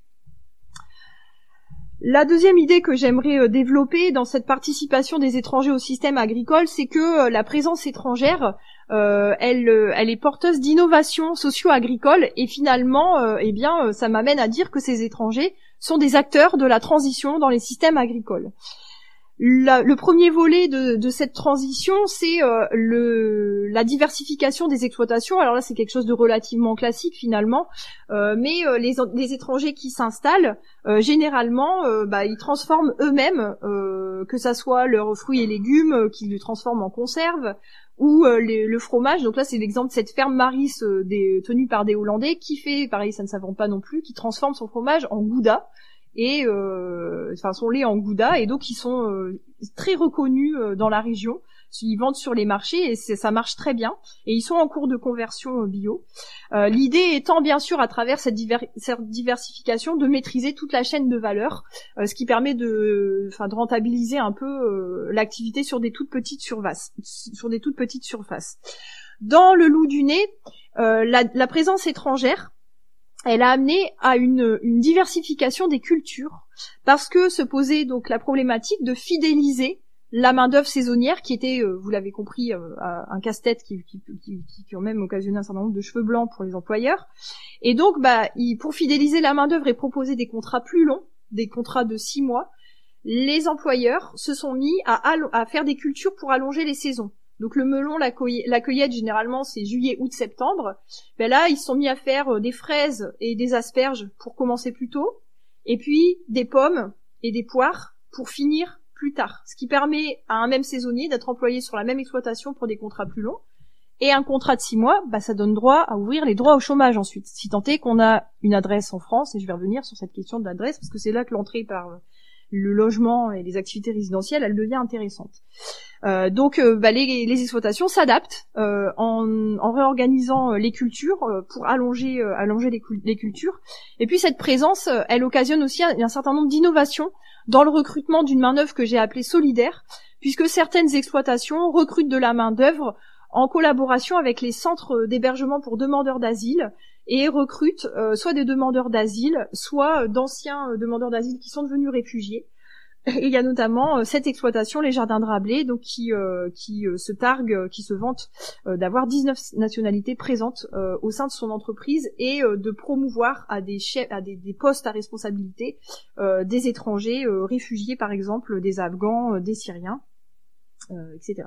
La deuxième idée que j'aimerais développer dans cette participation des étrangers au système agricole, c'est que la présence étrangère, elle est porteuse d'innovations socio-agricoles, et finalement, ça m'amène à dire que ces étrangers sont des acteurs de la transition dans les systèmes agricoles. Le premier volet de cette transition, c'est la diversification des exploitations. Alors là, c'est quelque chose de relativement classique finalement, mais les étrangers qui s'installent, généralement, ils transforment eux-mêmes, que ça soit leurs fruits et légumes, qu'ils les transforment en conserve, ou le fromage. Donc là, c'est l'exemple de cette ferme Maris tenue par des Hollandais qui fait, pareil, ça ne s'invente pas non plus, qui transforme son fromage en gouda. Et son lait en gouda, et donc ils sont très reconnus dans la région. Ils vendent sur les marchés et ça marche très bien, et ils sont en cours de conversion bio. L'idée étant bien sûr, à travers cette diversification, de maîtriser toute la chaîne de valeur, ce qui permet de rentabiliser un peu l'activité sur des toutes petites surfaces. Dans le loup du nez, la présence étrangère, elle a amené à une diversification des cultures, parce que se posait donc la problématique de fidéliser la main-d'œuvre saisonnière, qui était, vous l'avez compris, un casse-tête qui ont même occasionné un certain nombre de cheveux blancs pour les employeurs. Et donc, pour fidéliser la main-d'œuvre et proposer des contrats plus longs, des contrats de 6 mois, les employeurs se sont mis à faire des cultures pour allonger les saisons. Donc le melon, la cueillette, généralement, c'est juillet, août, septembre. Là, ils se sont mis à faire des fraises et des asperges pour commencer plus tôt, et puis des pommes et des poires pour finir plus tard. Ce qui permet à un même saisonnier d'être employé sur la même exploitation pour des contrats plus longs. Et un contrat de 6 mois, ça donne droit à ouvrir les droits au chômage ensuite. Si tant est qu'on a une adresse en France, et je vais revenir sur cette question de l'adresse, parce que c'est là que l'entrée par le logement et les activités résidentielles, elle devient intéressante. Les exploitations s'adaptent en réorganisant les cultures pour allonger les cultures. Et puis cette présence, elle occasionne aussi un certain nombre d'innovations dans le recrutement d'une main-d'œuvre que j'ai appelée solidaire, puisque certaines exploitations recrutent de la main-d'œuvre en collaboration avec les centres d'hébergement pour demandeurs d'asile, et recrutent soit des demandeurs d'asile, soit d'anciens demandeurs d'asile qui sont devenus réfugiés. Et il y a notamment cette exploitation, les Jardins de Rabelais, donc qui se targue, qui se vante d'avoir 19 nationalités présentes au sein de son entreprise, et de promouvoir à des postes à responsabilité des étrangers réfugiés, par exemple des Afghans, des Syriens, etc.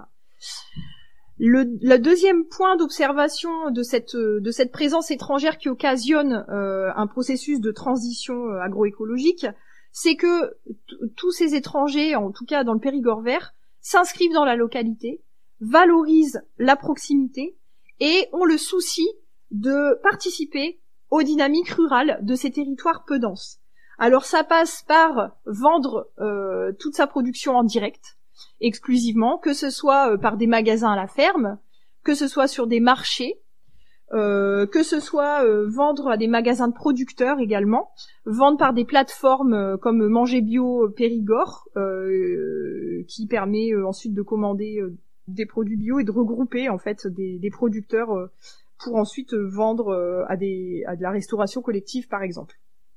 Le deuxième point d'observation de cette présence étrangère qui occasionne un processus de transition agroécologique, c'est que tous ces étrangers, en tout cas dans le Périgord vert, s'inscrivent dans la localité, valorisent la proximité et ont le souci de participer aux dynamiques rurales de ces territoires peu denses. Alors ça passe par vendre toute sa production en direct, exclusivement, que ce soit par des magasins à la ferme, que ce soit sur des marchés, que ce soit vendre à des magasins de producteurs également, vendre par des plateformes comme Manger Bio Périgord, qui permet ensuite de commander des produits bio et de regrouper en fait des producteurs pour ensuite vendre à de la restauration collective par exemple.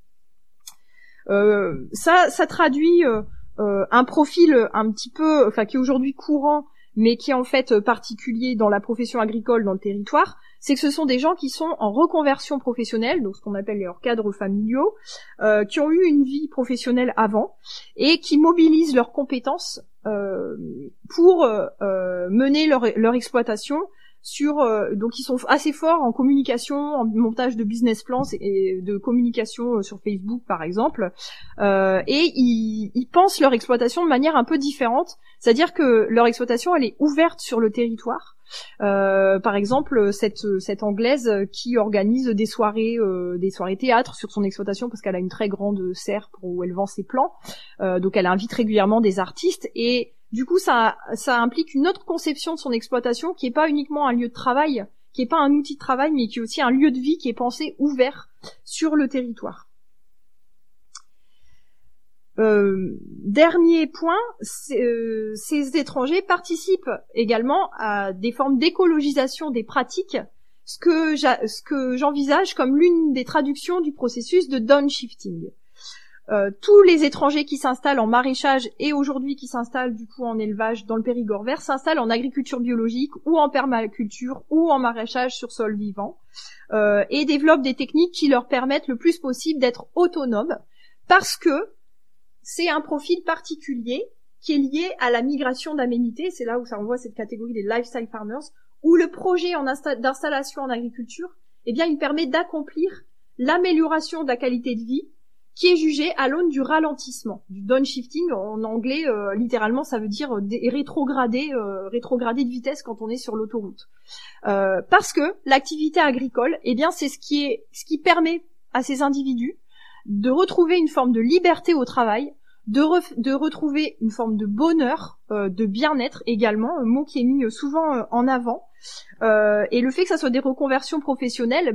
Ça traduit un profil un petit peu, qui est aujourd'hui courant, mais qui est en fait particulier dans la profession agricole dans le territoire. C'est que ce sont des gens qui sont en reconversion professionnelle, donc ce qu'on appelle les hors cadres familiaux, qui ont eu une vie professionnelle avant et qui mobilisent leurs compétences pour mener leur exploitation donc ils sont assez forts en communication, en montage de business plans et de communication sur Facebook par exemple, et ils pensent leur exploitation de manière un peu différente, c'est-à-dire que leur exploitation elle est ouverte sur le territoire. Par exemple cette anglaise qui organise des soirées théâtre sur son exploitation parce qu'elle a une très grande serre où elle vend ses plans, donc elle invite régulièrement des artistes et du coup, ça implique une autre conception de son exploitation qui est pas uniquement un lieu de travail, qui est pas un outil de travail, mais qui est aussi un lieu de vie qui est pensé ouvert sur le territoire. Dernier point, ces étrangers participent également à des formes d'écologisation des pratiques, ce que j'envisage comme l'une des traductions du processus de downshifting. Tous les étrangers qui s'installent en maraîchage et aujourd'hui qui s'installent du coup en élevage dans le Périgord vert s'installent en agriculture biologique ou en permaculture ou en maraîchage sur sol vivant et développent des techniques qui leur permettent le plus possible d'être autonomes parce que c'est un profil particulier qui est lié à la migration d'aménités. C'est là où ça envoie cette catégorie des lifestyle farmers où le projet d'installation en agriculture, eh bien, il permet d'accomplir l'amélioration de la qualité de vie qui est jugé à l'aune du ralentissement, du downshifting. En anglais, littéralement, ça veut dire rétrograder de vitesse quand on est sur l'autoroute. Parce que l'activité agricole, eh bien, c'est ce qui permet à ces individus de retrouver une forme de liberté au travail, de retrouver une forme de bonheur, de bien-être également, un mot qui est mis souvent en avant. Et le fait que ça soit des reconversions professionnelles,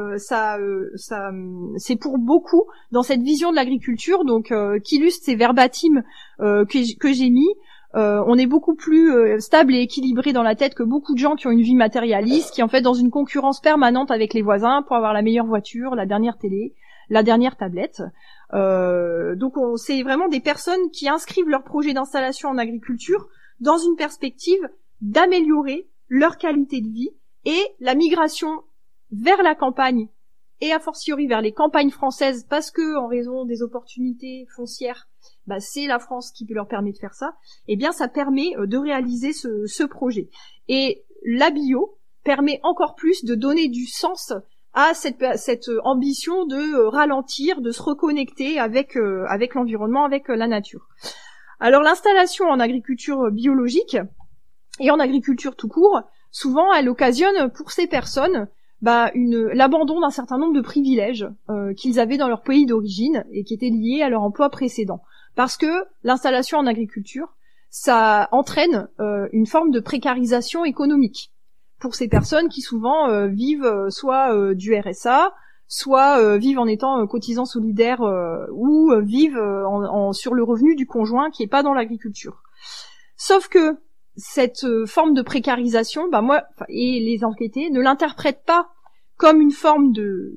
c'est pour beaucoup dans cette vision de l'agriculture, donc qu'illustre ces verbatims que j'ai mis. On est beaucoup plus stable et équilibré dans la tête que beaucoup de gens qui ont une vie matérialiste, qui en fait dans une concurrence permanente avec les voisins pour avoir la meilleure voiture, la dernière télé, la dernière tablette. Donc c'est vraiment des personnes qui inscrivent leur projet d'installation en agriculture dans une perspective d'améliorer leur qualité de vie et la migration vers la campagne et a fortiori vers les campagnes françaises parce que en raison des opportunités foncières, c'est la France qui leur permet de faire ça. Eh bien, ça permet de réaliser ce projet. Et la bio permet encore plus de donner du sens à cette ambition de ralentir, de se reconnecter avec l'environnement, avec la nature. Alors l'installation en agriculture biologique et en agriculture tout court, souvent elle occasionne pour ces personnes l'abandon d'un certain nombre de privilèges qu'ils avaient dans leur pays d'origine et qui étaient liés à leur emploi précédent. Parce que l'installation en agriculture, ça entraîne une forme de précarisation économique pour ces personnes qui souvent vivent soit du RSA, soit vivent en étant cotisants solidaires ou vivent sur le revenu du conjoint qui est pas dans l'agriculture. Sauf que cette forme de précarisation, moi et les enquêtés ne l'interprètent pas comme une forme de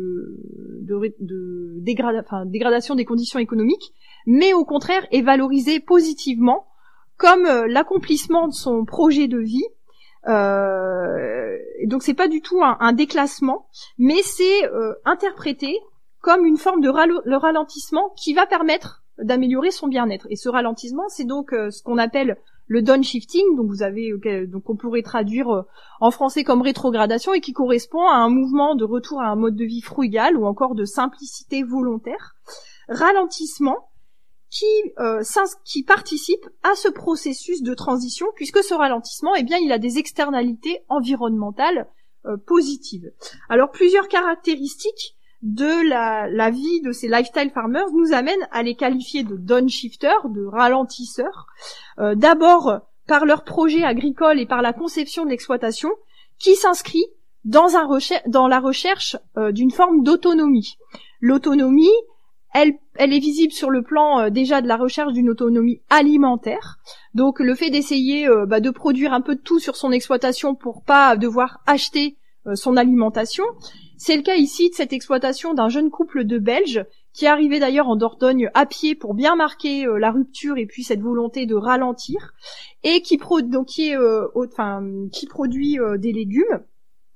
dégradation des conditions économiques, mais au contraire est valorisée positivement comme l'accomplissement de son projet de vie. Donc c'est pas du tout un déclassement, mais c'est interprété comme une forme de ralentissement qui va permettre d'améliorer son bien-être. Et ce ralentissement, c'est donc ce qu'on appelle le downshifting, donc donc on pourrait traduire en français comme rétrogradation et qui correspond à un mouvement de retour à un mode de vie frugal ou encore de simplicité volontaire. Ralentissement qui participe à ce processus de transition, puisque ce ralentissement, il a des externalités environnementales positives. Alors plusieurs caractéristiques de la vie de ces lifestyle farmers nous amènent à les qualifier de downshifters, de ralentisseurs. D'abord par leur projet agricole et par la conception de l'exploitation, qui s'inscrit dans la recherche d'une forme d'autonomie. L'autonomie, elle est visible sur le plan déjà de la recherche d'une autonomie alimentaire. Donc le fait d'essayer de produire un peu de tout sur son exploitation pour pas devoir acheter son alimentation. C'est le cas ici de cette exploitation d'un jeune couple de Belges qui est arrivé d'ailleurs en Dordogne à pied pour bien marquer la rupture et puis cette volonté de ralentir et qui produit des légumes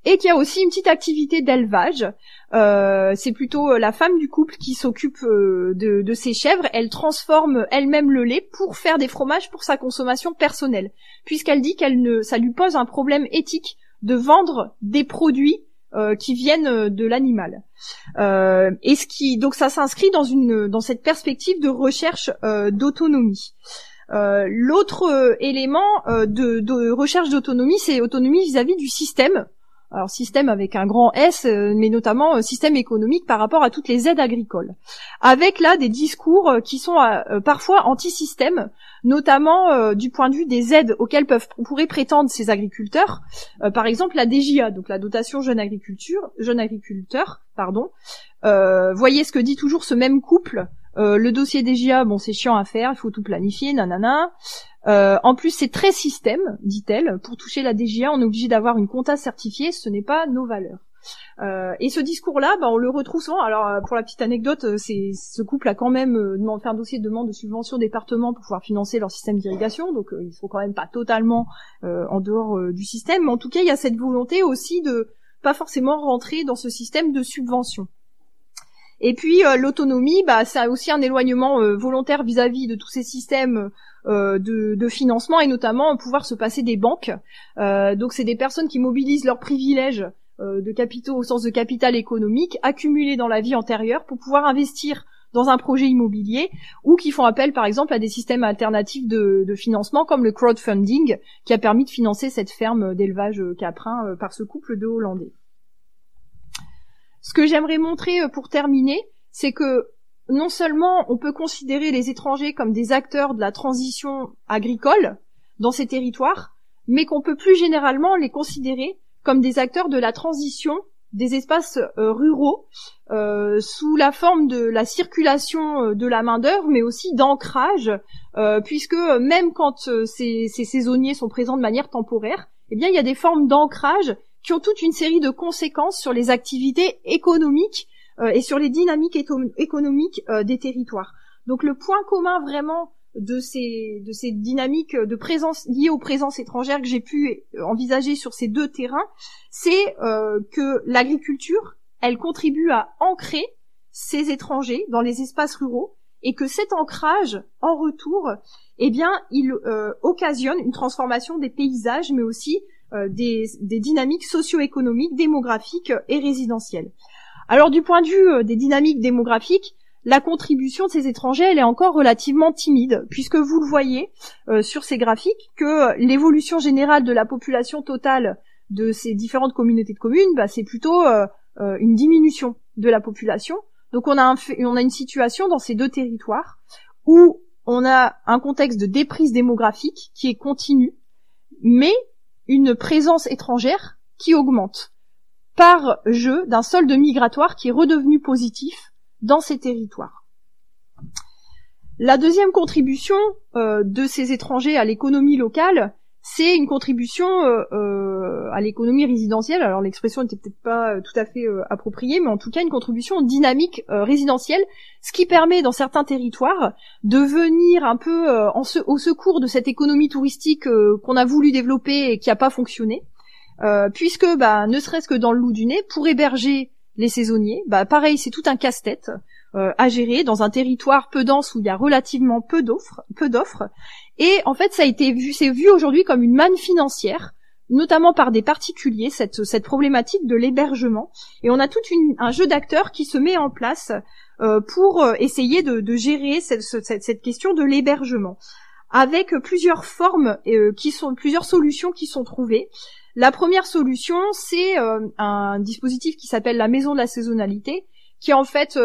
et qu'il y a aussi une petite activité d'élevage. C'est plutôt la femme du couple qui s'occupe de ces chèvres. Elle transforme elle-même le lait pour faire des fromages pour sa consommation personnelle, puisqu'elle dit ça lui pose un problème éthique de vendre des produits qui viennent de l'animal. Donc ça s'inscrit dans cette perspective de recherche d'autonomie. L'autre élément de recherche d'autonomie, c'est autonomie vis-à-vis du système. Alors système avec un grand S, mais notamment système économique par rapport à toutes les aides agricoles. Avec là des discours qui sont parfois anti-système, notamment du point de vue des aides auxquelles pourraient prétendre ces agriculteurs. Par exemple la DJA, donc la dotation jeune agriculteur. Voyez ce que dit toujours ce même couple. Le dossier DJA, bon c'est chiant à faire, il faut tout planifier, nanana. En plus, c'est très système, dit-elle. Pour toucher la DJA, on est obligé d'avoir une compta certifiée, ce n'est pas nos valeurs. Et ce discours-là, on le retrouve souvent. Alors, pour la petite anecdote, ce couple a quand même fait un dossier de demande de subvention au département pour pouvoir financer leur système d'irrigation, donc ils sont quand même pas totalement en dehors du système. Mais en tout cas, il y a cette volonté aussi de pas forcément rentrer dans ce système de subvention. Et puis l'autonomie, c'est aussi un éloignement volontaire vis-à-vis de tous ces systèmes de financement, et notamment pouvoir se passer des banques. Donc c'est des personnes qui mobilisent leurs privilèges de capitaux au sens de capital économique accumulés dans la vie antérieure pour pouvoir investir dans un projet immobilier, ou qui font appel par exemple à des systèmes alternatifs de financement comme le crowdfunding qui a permis de financer cette ferme d'élevage caprin par ce couple de Hollandais. Ce que j'aimerais montrer pour terminer, c'est que non seulement on peut considérer les étrangers comme des acteurs de la transition agricole dans ces territoires, mais qu'on peut plus généralement les considérer comme des acteurs de la transition des espaces ruraux sous la forme de la circulation de la main-d'œuvre, mais aussi d'ancrage, puisque même quand ces saisonniers sont présents de manière temporaire, eh bien il y a des formes d'ancrage qui ont toute une série de conséquences sur les activités économiques et sur les dynamiques économiques des territoires. Donc le point commun vraiment de ces dynamiques de présence liées aux présences étrangères que j'ai pu envisager sur ces deux terrains, c'est que l'agriculture, elle contribue à ancrer ces étrangers dans les espaces ruraux, et que cet ancrage, en retour, eh bien, il occasionne une transformation des paysages, mais aussi des dynamiques socio-économiques, démographiques et résidentielles. Alors du point de vue des dynamiques démographiques, la contribution de ces étrangers, elle est encore relativement timide, puisque vous le voyez sur ces graphiques que l'évolution générale de la population totale de ces différentes communautés de communes, c'est plutôt une diminution de la population. Donc on a une situation dans ces deux territoires où on a un contexte de déprise démographique qui est continu, mais une présence étrangère qui augmente par jeu d'un solde migratoire qui est redevenu positif dans ces territoires. La deuxième contribution de ces étrangers à l'économie locale, c'est une contribution à l'économie résidentielle. Alors l'expression n'était peut-être pas tout à fait appropriée, mais en tout cas une contribution dynamique résidentielle, ce qui permet dans certains territoires de venir un peu au secours de cette économie touristique qu'on a voulu développer et qui n'a pas fonctionné, puisque ne serait-ce que dans le Loup-du-Nez, pour héberger les saisonniers, pareil, c'est tout un casse-tête à gérer dans un territoire peu dense où il y a relativement peu d'offres. Et en fait, c'est vu aujourd'hui comme une manne financière, notamment par des particuliers, cette problématique de l'hébergement. Et on a tout un jeu d'acteurs qui se met en place pour essayer de gérer cette question de l'hébergement, avec plusieurs formes plusieurs solutions qui sont trouvées. La première solution, c'est un dispositif qui s'appelle la maison de la saisonnalité, qui est en fait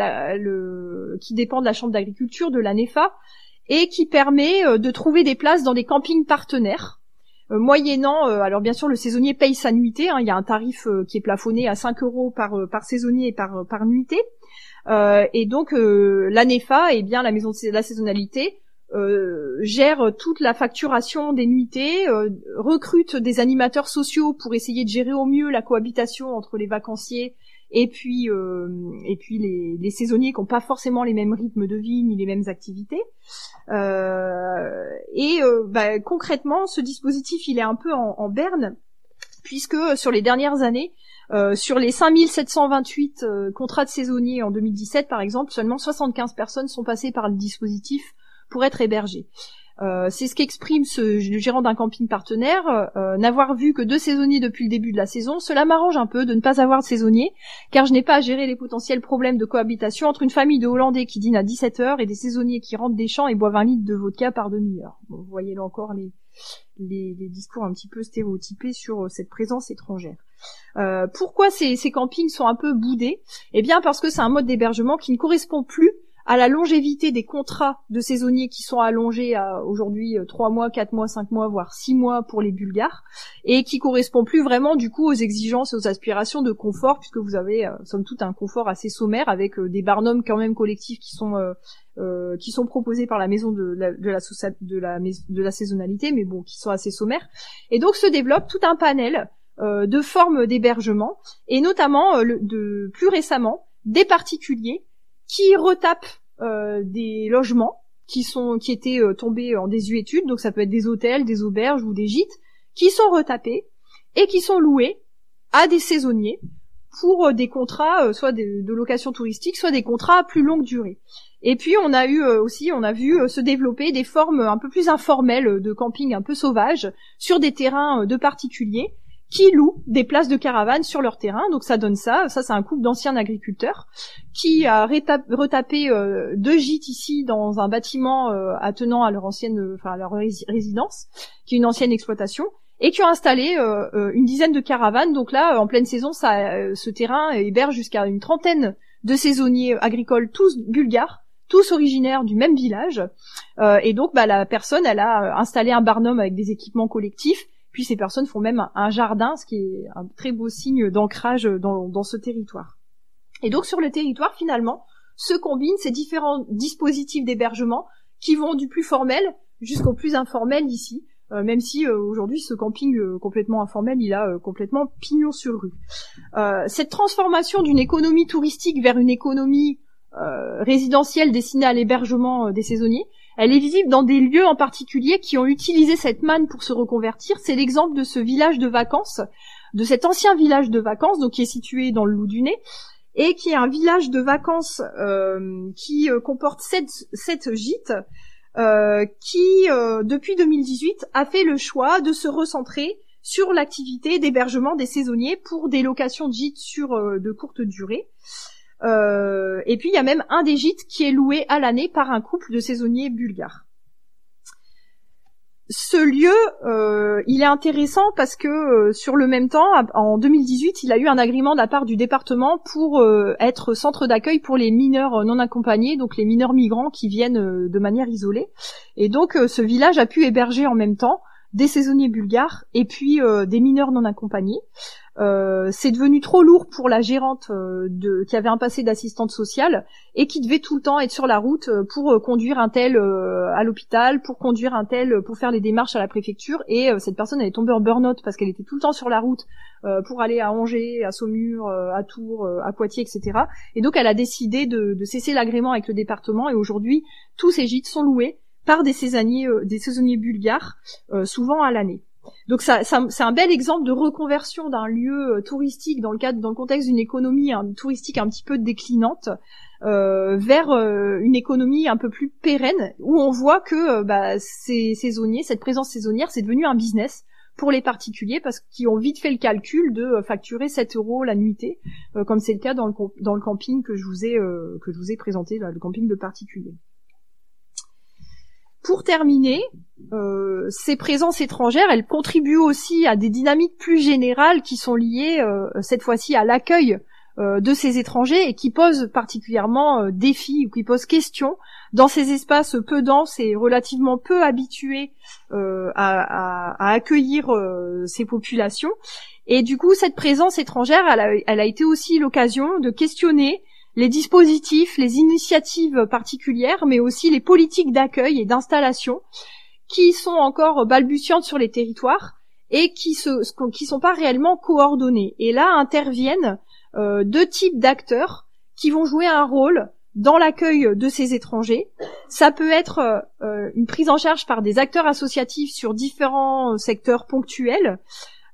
qui dépend de la chambre d'agriculture, de la NEFA, et qui permet de trouver des places dans des campings partenaires, moyennant, alors bien sûr le saisonnier paye sa nuitée, il y a un tarif qui est plafonné à 5 € par saisonnier et par nuitée, et donc la NEFA, la maison de la saisonnalité, gère toute la facturation des nuitées, recrute des animateurs sociaux pour essayer de gérer au mieux la cohabitation entre les vacanciers et puis les saisonniers qui n'ont pas forcément les mêmes rythmes de vie ni les mêmes activités. Concrètement, ce dispositif, il est un peu en berne, puisque sur les dernières années, sur les 5728 contrats de saisonniers en 2017 par exemple, seulement 75 personnes sont passées par le dispositif pour être hébergées. C'est ce qu'exprime le gérant d'un camping partenaire, n'avoir vu que 2 saisonniers depuis le début de la saison. Cela m'arrange un peu de ne pas avoir de saisonniers, car je n'ai pas à gérer les potentiels problèmes de cohabitation entre une famille de Hollandais qui dîne à 17h et des saisonniers qui rentrent des champs et boivent 1 litre de vodka par demi-heure. Bon, vous voyez là encore les discours un petit peu stéréotypés sur cette présence étrangère. Pourquoi ces campings sont un peu boudés ? Eh bien parce que c'est un mode d'hébergement qui ne correspond plus à la longévité des contrats de saisonniers qui sont allongés à aujourd'hui 3 mois, 4 mois, 5 mois, voire 6 mois pour les Bulgares, et qui correspond plus vraiment du coup aux exigences et aux aspirations de confort, puisque vous avez somme toute un confort assez sommaire avec des barnums quand même collectifs qui sont proposés par la maison de la saisonnalité, mais bon, qui sont assez sommaires. Et donc se développe tout un panel de formes d'hébergement, et notamment plus récemment des particuliers qui retapent des logements qui étaient tombés en désuétude, donc ça peut être des hôtels, des auberges ou des gîtes, qui sont retapés et qui sont loués à des saisonniers pour des contrats soit de location touristique, soit des contrats à plus longue durée. Et puis on a vu se développer des formes un peu plus informelles de camping un peu sauvages sur des terrains de particuliers qui louent des places de caravane sur leur terrain. Donc ça donne ça c'est un couple d'anciens agriculteurs qui a retapé 2 gîtes ici dans un bâtiment attenant à leur résidence, qui est une ancienne exploitation, et qui ont installé une dizaine de caravanes. Donc là, en pleine saison, ce terrain héberge jusqu'à une 30aine de saisonniers agricoles, tous bulgares, tous originaires du même village. Et donc la personne, elle a installé un barnum avec des équipements collectifs. Puis ces personnes font même un jardin, ce qui est un très beau signe d'ancrage dans ce territoire. Et donc sur le territoire, finalement, se combinent ces différents dispositifs d'hébergement qui vont du plus formel jusqu'au plus informel ici, même si aujourd'hui ce camping complètement informel, il a complètement pignon sur rue. Cette transformation d'une économie touristique vers une économie résidentielle destinée à l'hébergement des saisonniers, elle est visible dans des lieux en particulier qui ont utilisé cette manne pour se reconvertir. C'est l'exemple de ce village de vacances, de cet ancien village de vacances, donc qui est situé dans le Loudunais, et qui est un village de vacances qui comporte 7 gîtes, qui, depuis 2018, a fait le choix de se recentrer sur l'activité d'hébergement des saisonniers pour des locations de gîtes sur de courte durée. Et puis il y a même un des gîtes qui est loué à l'année par un couple de saisonniers bulgares. Ce lieu, il est intéressant parce que sur le même temps, en 2018, il a eu un agrément de la part du département pour être centre d'accueil pour les mineurs non accompagnés, donc les mineurs migrants qui viennent de manière isolée. Et donc ce village a pu héberger en même temps des saisonniers bulgares et puis des mineurs non accompagnés. C'est devenu trop lourd pour la gérante qui avait un passé d'assistante sociale et qui devait tout le temps être sur la route pour conduire un tel à l'hôpital, pour conduire un tel pour faire les démarches à la préfecture, et cette personne elle est tombée en burn-out parce qu'elle était tout le temps sur la route pour aller à Angers, à Saumur, à Tours, à Poitiers, etc. Et donc elle a décidé de cesser l'agrément avec le département, et aujourd'hui tous ces gîtes sont loués par des saisonniers bulgares, souvent à l'année. Donc c'est un bel exemple de reconversion d'un lieu touristique dans le contexte d'une économie touristique un petit peu déclinante vers une économie un peu plus pérenne, où on voit que ces saisonniers, cette présence saisonnière, c'est devenu un business pour les particuliers, parce qu'ils ont vite fait le calcul de facturer 7 € la nuitée, comme c'est le cas dans le camping que je vous ai présenté, là, le camping de particuliers. Pour terminer, ces présences étrangères, elles contribuent aussi à des dynamiques plus générales qui sont liées cette fois-ci à l'accueil de ces étrangers, et qui posent particulièrement défi, ou qui posent question dans ces espaces peu denses et relativement peu habitués à accueillir ces populations. Et du coup, cette présence étrangère, elle a été aussi l'occasion de questionner les dispositifs, les initiatives particulières, mais aussi les politiques d'accueil et d'installation qui sont encore balbutiantes sur les territoires et qui sont pas réellement coordonnées. Et là interviennent 2 types d'acteurs qui vont jouer un rôle dans l'accueil de ces étrangers. Ça peut être une prise en charge par des acteurs associatifs sur différents secteurs ponctuels,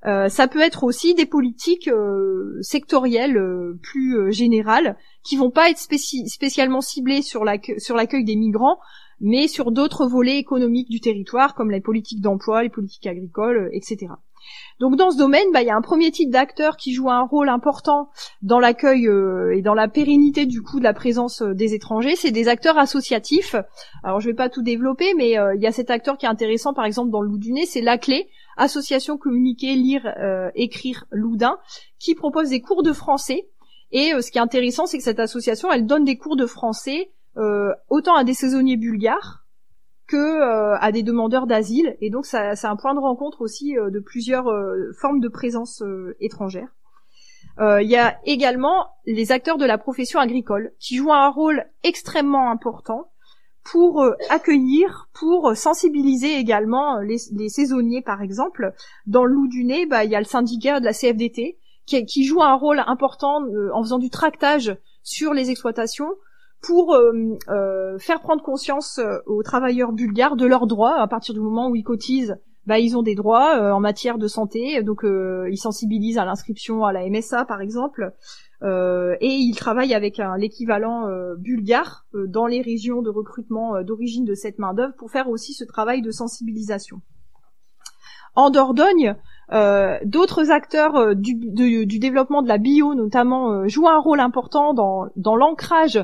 Ça peut être aussi des politiques sectorielles plus générales qui vont pas être spécialement ciblées sur l'accueil des migrants, mais sur d'autres volets économiques du territoire comme les politiques d'emploi, les politiques agricoles, etc. Donc dans ce domaine, il y a un premier type d'acteurs qui joue un rôle important dans l'accueil et dans la pérennité du coup de la présence des étrangers, c'est des acteurs associatifs. Alors je vais pas tout développer, mais il y a cet acteur qui est intéressant par exemple dans le Loudunais, c'est l'ACLÉ, Association Communiquer, Lire, Écrire Loudun, qui propose des cours de français. Et ce qui est intéressant, c'est que cette association, elle donne des cours de français autant à des saisonniers bulgares que à des demandeurs d'asile, et donc ça, c'est un point de rencontre aussi de plusieurs formes de présence étrangère. Il y a également les acteurs de la profession agricole qui jouent un rôle extrêmement important pour accueillir, pour sensibiliser également les saisonniers par exemple. Dans le Loudunais, il y a le syndicat de la CFDT qui joue un rôle important en faisant du tractage sur les exploitations, pour faire prendre conscience aux travailleurs bulgares de leurs droits. À partir du moment où ils cotisent, ils ont des droits en matière de santé, donc ils sensibilisent à l'inscription à la MSA par exemple, et ils travaillent avec l'équivalent bulgare dans les régions de recrutement d'origine de cette main-d'œuvre pour faire aussi ce travail de sensibilisation. En Dordogne, d'autres acteurs du développement de la bio notamment jouent un rôle important dans l'ancrage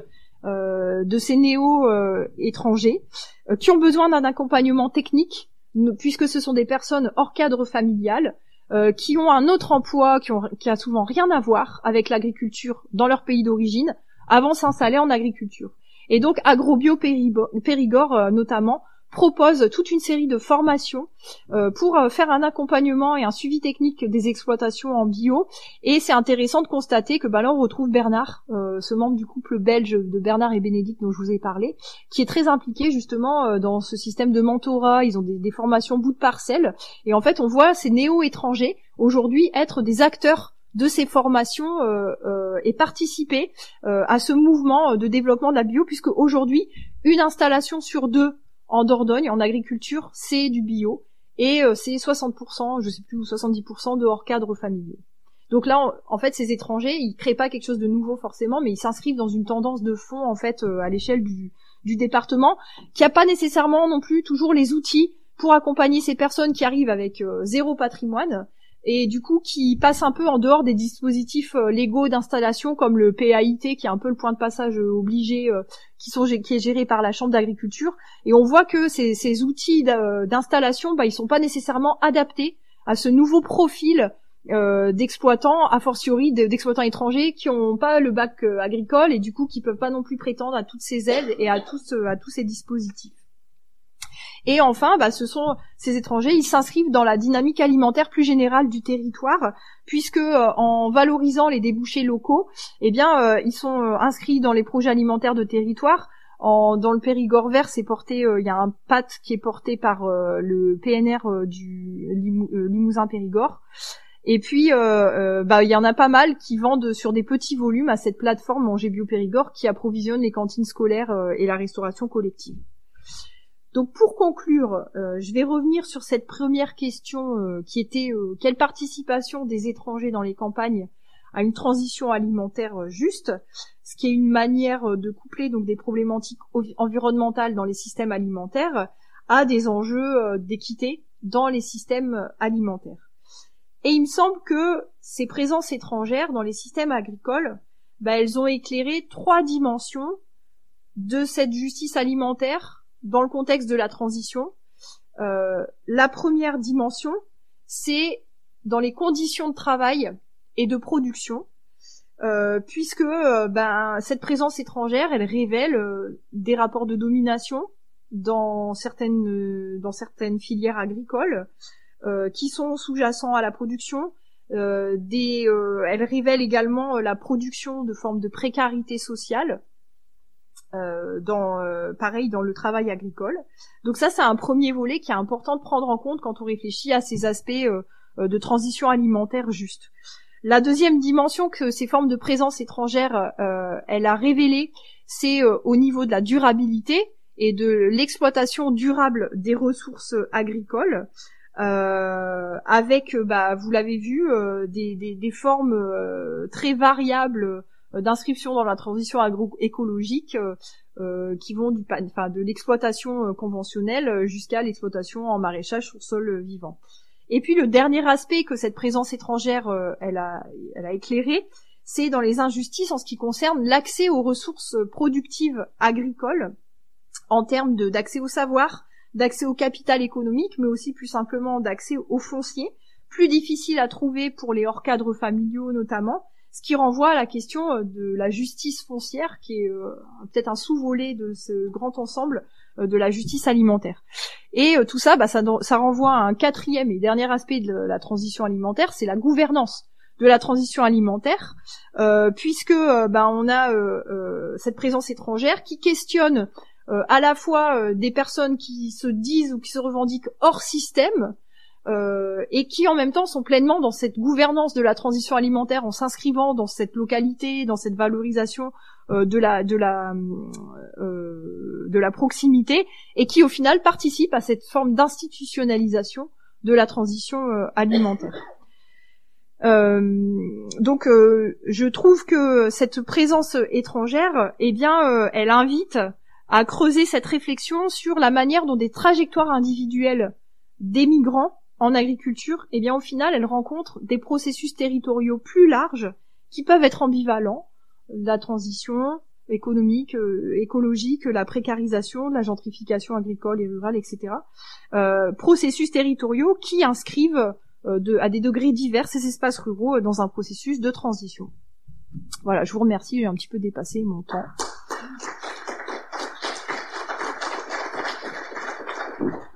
de ces néo-étrangers qui ont besoin d'un accompagnement technique, puisque ce sont des personnes hors cadre familial, qui ont un autre emploi qui a souvent rien à voir avec l'agriculture dans leur pays d'origine, avant de s'installer en agriculture. Et donc Agrobio Périgord notamment propose toute une série de formations pour faire un accompagnement et un suivi technique des exploitations en bio. Et c'est intéressant de constater que là on retrouve Bernard, ce membre du couple belge de Bernard et Bénédicte dont je vous ai parlé, qui est très impliqué justement dans ce système de mentorat. Ils ont des formations bout de parcelle, et en fait on voit ces néo-étrangers aujourd'hui être des acteurs de ces formations et participer à ce mouvement de développement de la bio, puisque aujourd'hui une installation sur deux en Dordogne, en agriculture, c'est du bio, et c'est 60%, je sais plus, ou 70% de hors cadre familiaux. Donc là, en fait, ces étrangers, ils créent pas quelque chose de nouveau forcément, mais ils s'inscrivent dans une tendance de fond, en fait, à l'échelle du département, qui a pas nécessairement non plus toujours les outils pour accompagner ces personnes qui arrivent avec zéro patrimoine, et du coup qui passent un peu en dehors des dispositifs légaux d'installation comme le PAIT, qui est un peu le point de passage obligé, qui est géré par la Chambre d'agriculture. Et on voit que ces outils d'installation, ils sont pas nécessairement adaptés à ce nouveau profil d'exploitants, a fortiori d'exploitants étrangers qui ont pas le bac agricole, et du coup qui peuvent pas non plus prétendre à toutes ces aides et à tous ces dispositifs. Et enfin, ce sont ces étrangers, ils s'inscrivent dans la dynamique alimentaire plus générale du territoire, puisque en valorisant les débouchés locaux, ils sont inscrits dans les projets alimentaires de territoire. Dans le Périgord vert, c'est porté, il y a un PAT qui est porté par le PNR du Limousin Périgord. Et puis, il y en a pas mal qui vendent sur des petits volumes à cette plateforme Manger Bio Périgord qui approvisionne les cantines scolaires et la restauration collective. Donc pour conclure, je vais revenir sur cette première question qui était quelle participation des étrangers dans les campagnes à une transition alimentaire juste, ce qui est une manière de coupler donc des problématiques environnementales dans les systèmes alimentaires à des enjeux d'équité dans les systèmes alimentaires. Et il me semble que ces présences étrangères dans les systèmes agricoles, elles ont éclairé 3 dimensions de cette justice alimentaire dans le contexte de la transition. La première dimension, c'est dans les conditions de travail et de production, puisque cette présence étrangère, elle révèle des rapports de domination dans certaines filières agricoles qui sont sous-jacents à la production. Elle révèle également la production de formes de précarité sociale, dans le travail agricole. Donc ça, c'est un premier volet qui est important de prendre en compte quand on réfléchit à ces aspects de transition alimentaire juste. La deuxième dimension que ces formes de présence étrangère elle a révélée, c'est au niveau de la durabilité et de l'exploitation durable des ressources agricoles. avec, vous l'avez vu, des formes très variables d'inscription dans la transition agroécologique qui vont de l'exploitation conventionnelle jusqu'à l'exploitation en maraîchage sur sol vivant. Et puis le dernier aspect que cette présence étrangère elle a éclairé, c'est dans les injustices en ce qui concerne l'accès aux ressources productives agricoles en termes d'accès au savoir, d'accès au capital économique, mais aussi plus simplement d'accès au foncier, plus difficile à trouver pour les hors-cadres familiaux notamment, ce qui renvoie à la question de la justice foncière, qui est peut-être un sous-volet de ce grand ensemble de la justice alimentaire. Et tout ça, ça renvoie à un quatrième et dernier aspect de la transition alimentaire, c'est la gouvernance de la transition alimentaire, puisque on a cette présence étrangère qui questionne à la fois des personnes qui se disent ou qui se revendiquent hors système, et qui en même temps sont pleinement dans cette gouvernance de la transition alimentaire en s'inscrivant dans cette localité, dans cette valorisation de la proximité, et qui au final participent à cette forme d'institutionnalisation de la transition alimentaire. Donc je trouve que cette présence étrangère, elle invite à creuser cette réflexion sur la manière dont des trajectoires individuelles des migrants en agriculture, au final, elles rencontrent des processus territoriaux plus larges qui peuvent être ambivalents, la transition économique, écologique, la précarisation, la gentrification agricole et rurale, etc. Processus territoriaux qui inscrivent à des degrés divers ces espaces ruraux dans un processus de transition. Voilà, je vous remercie, j'ai un petit peu dépassé mon temps.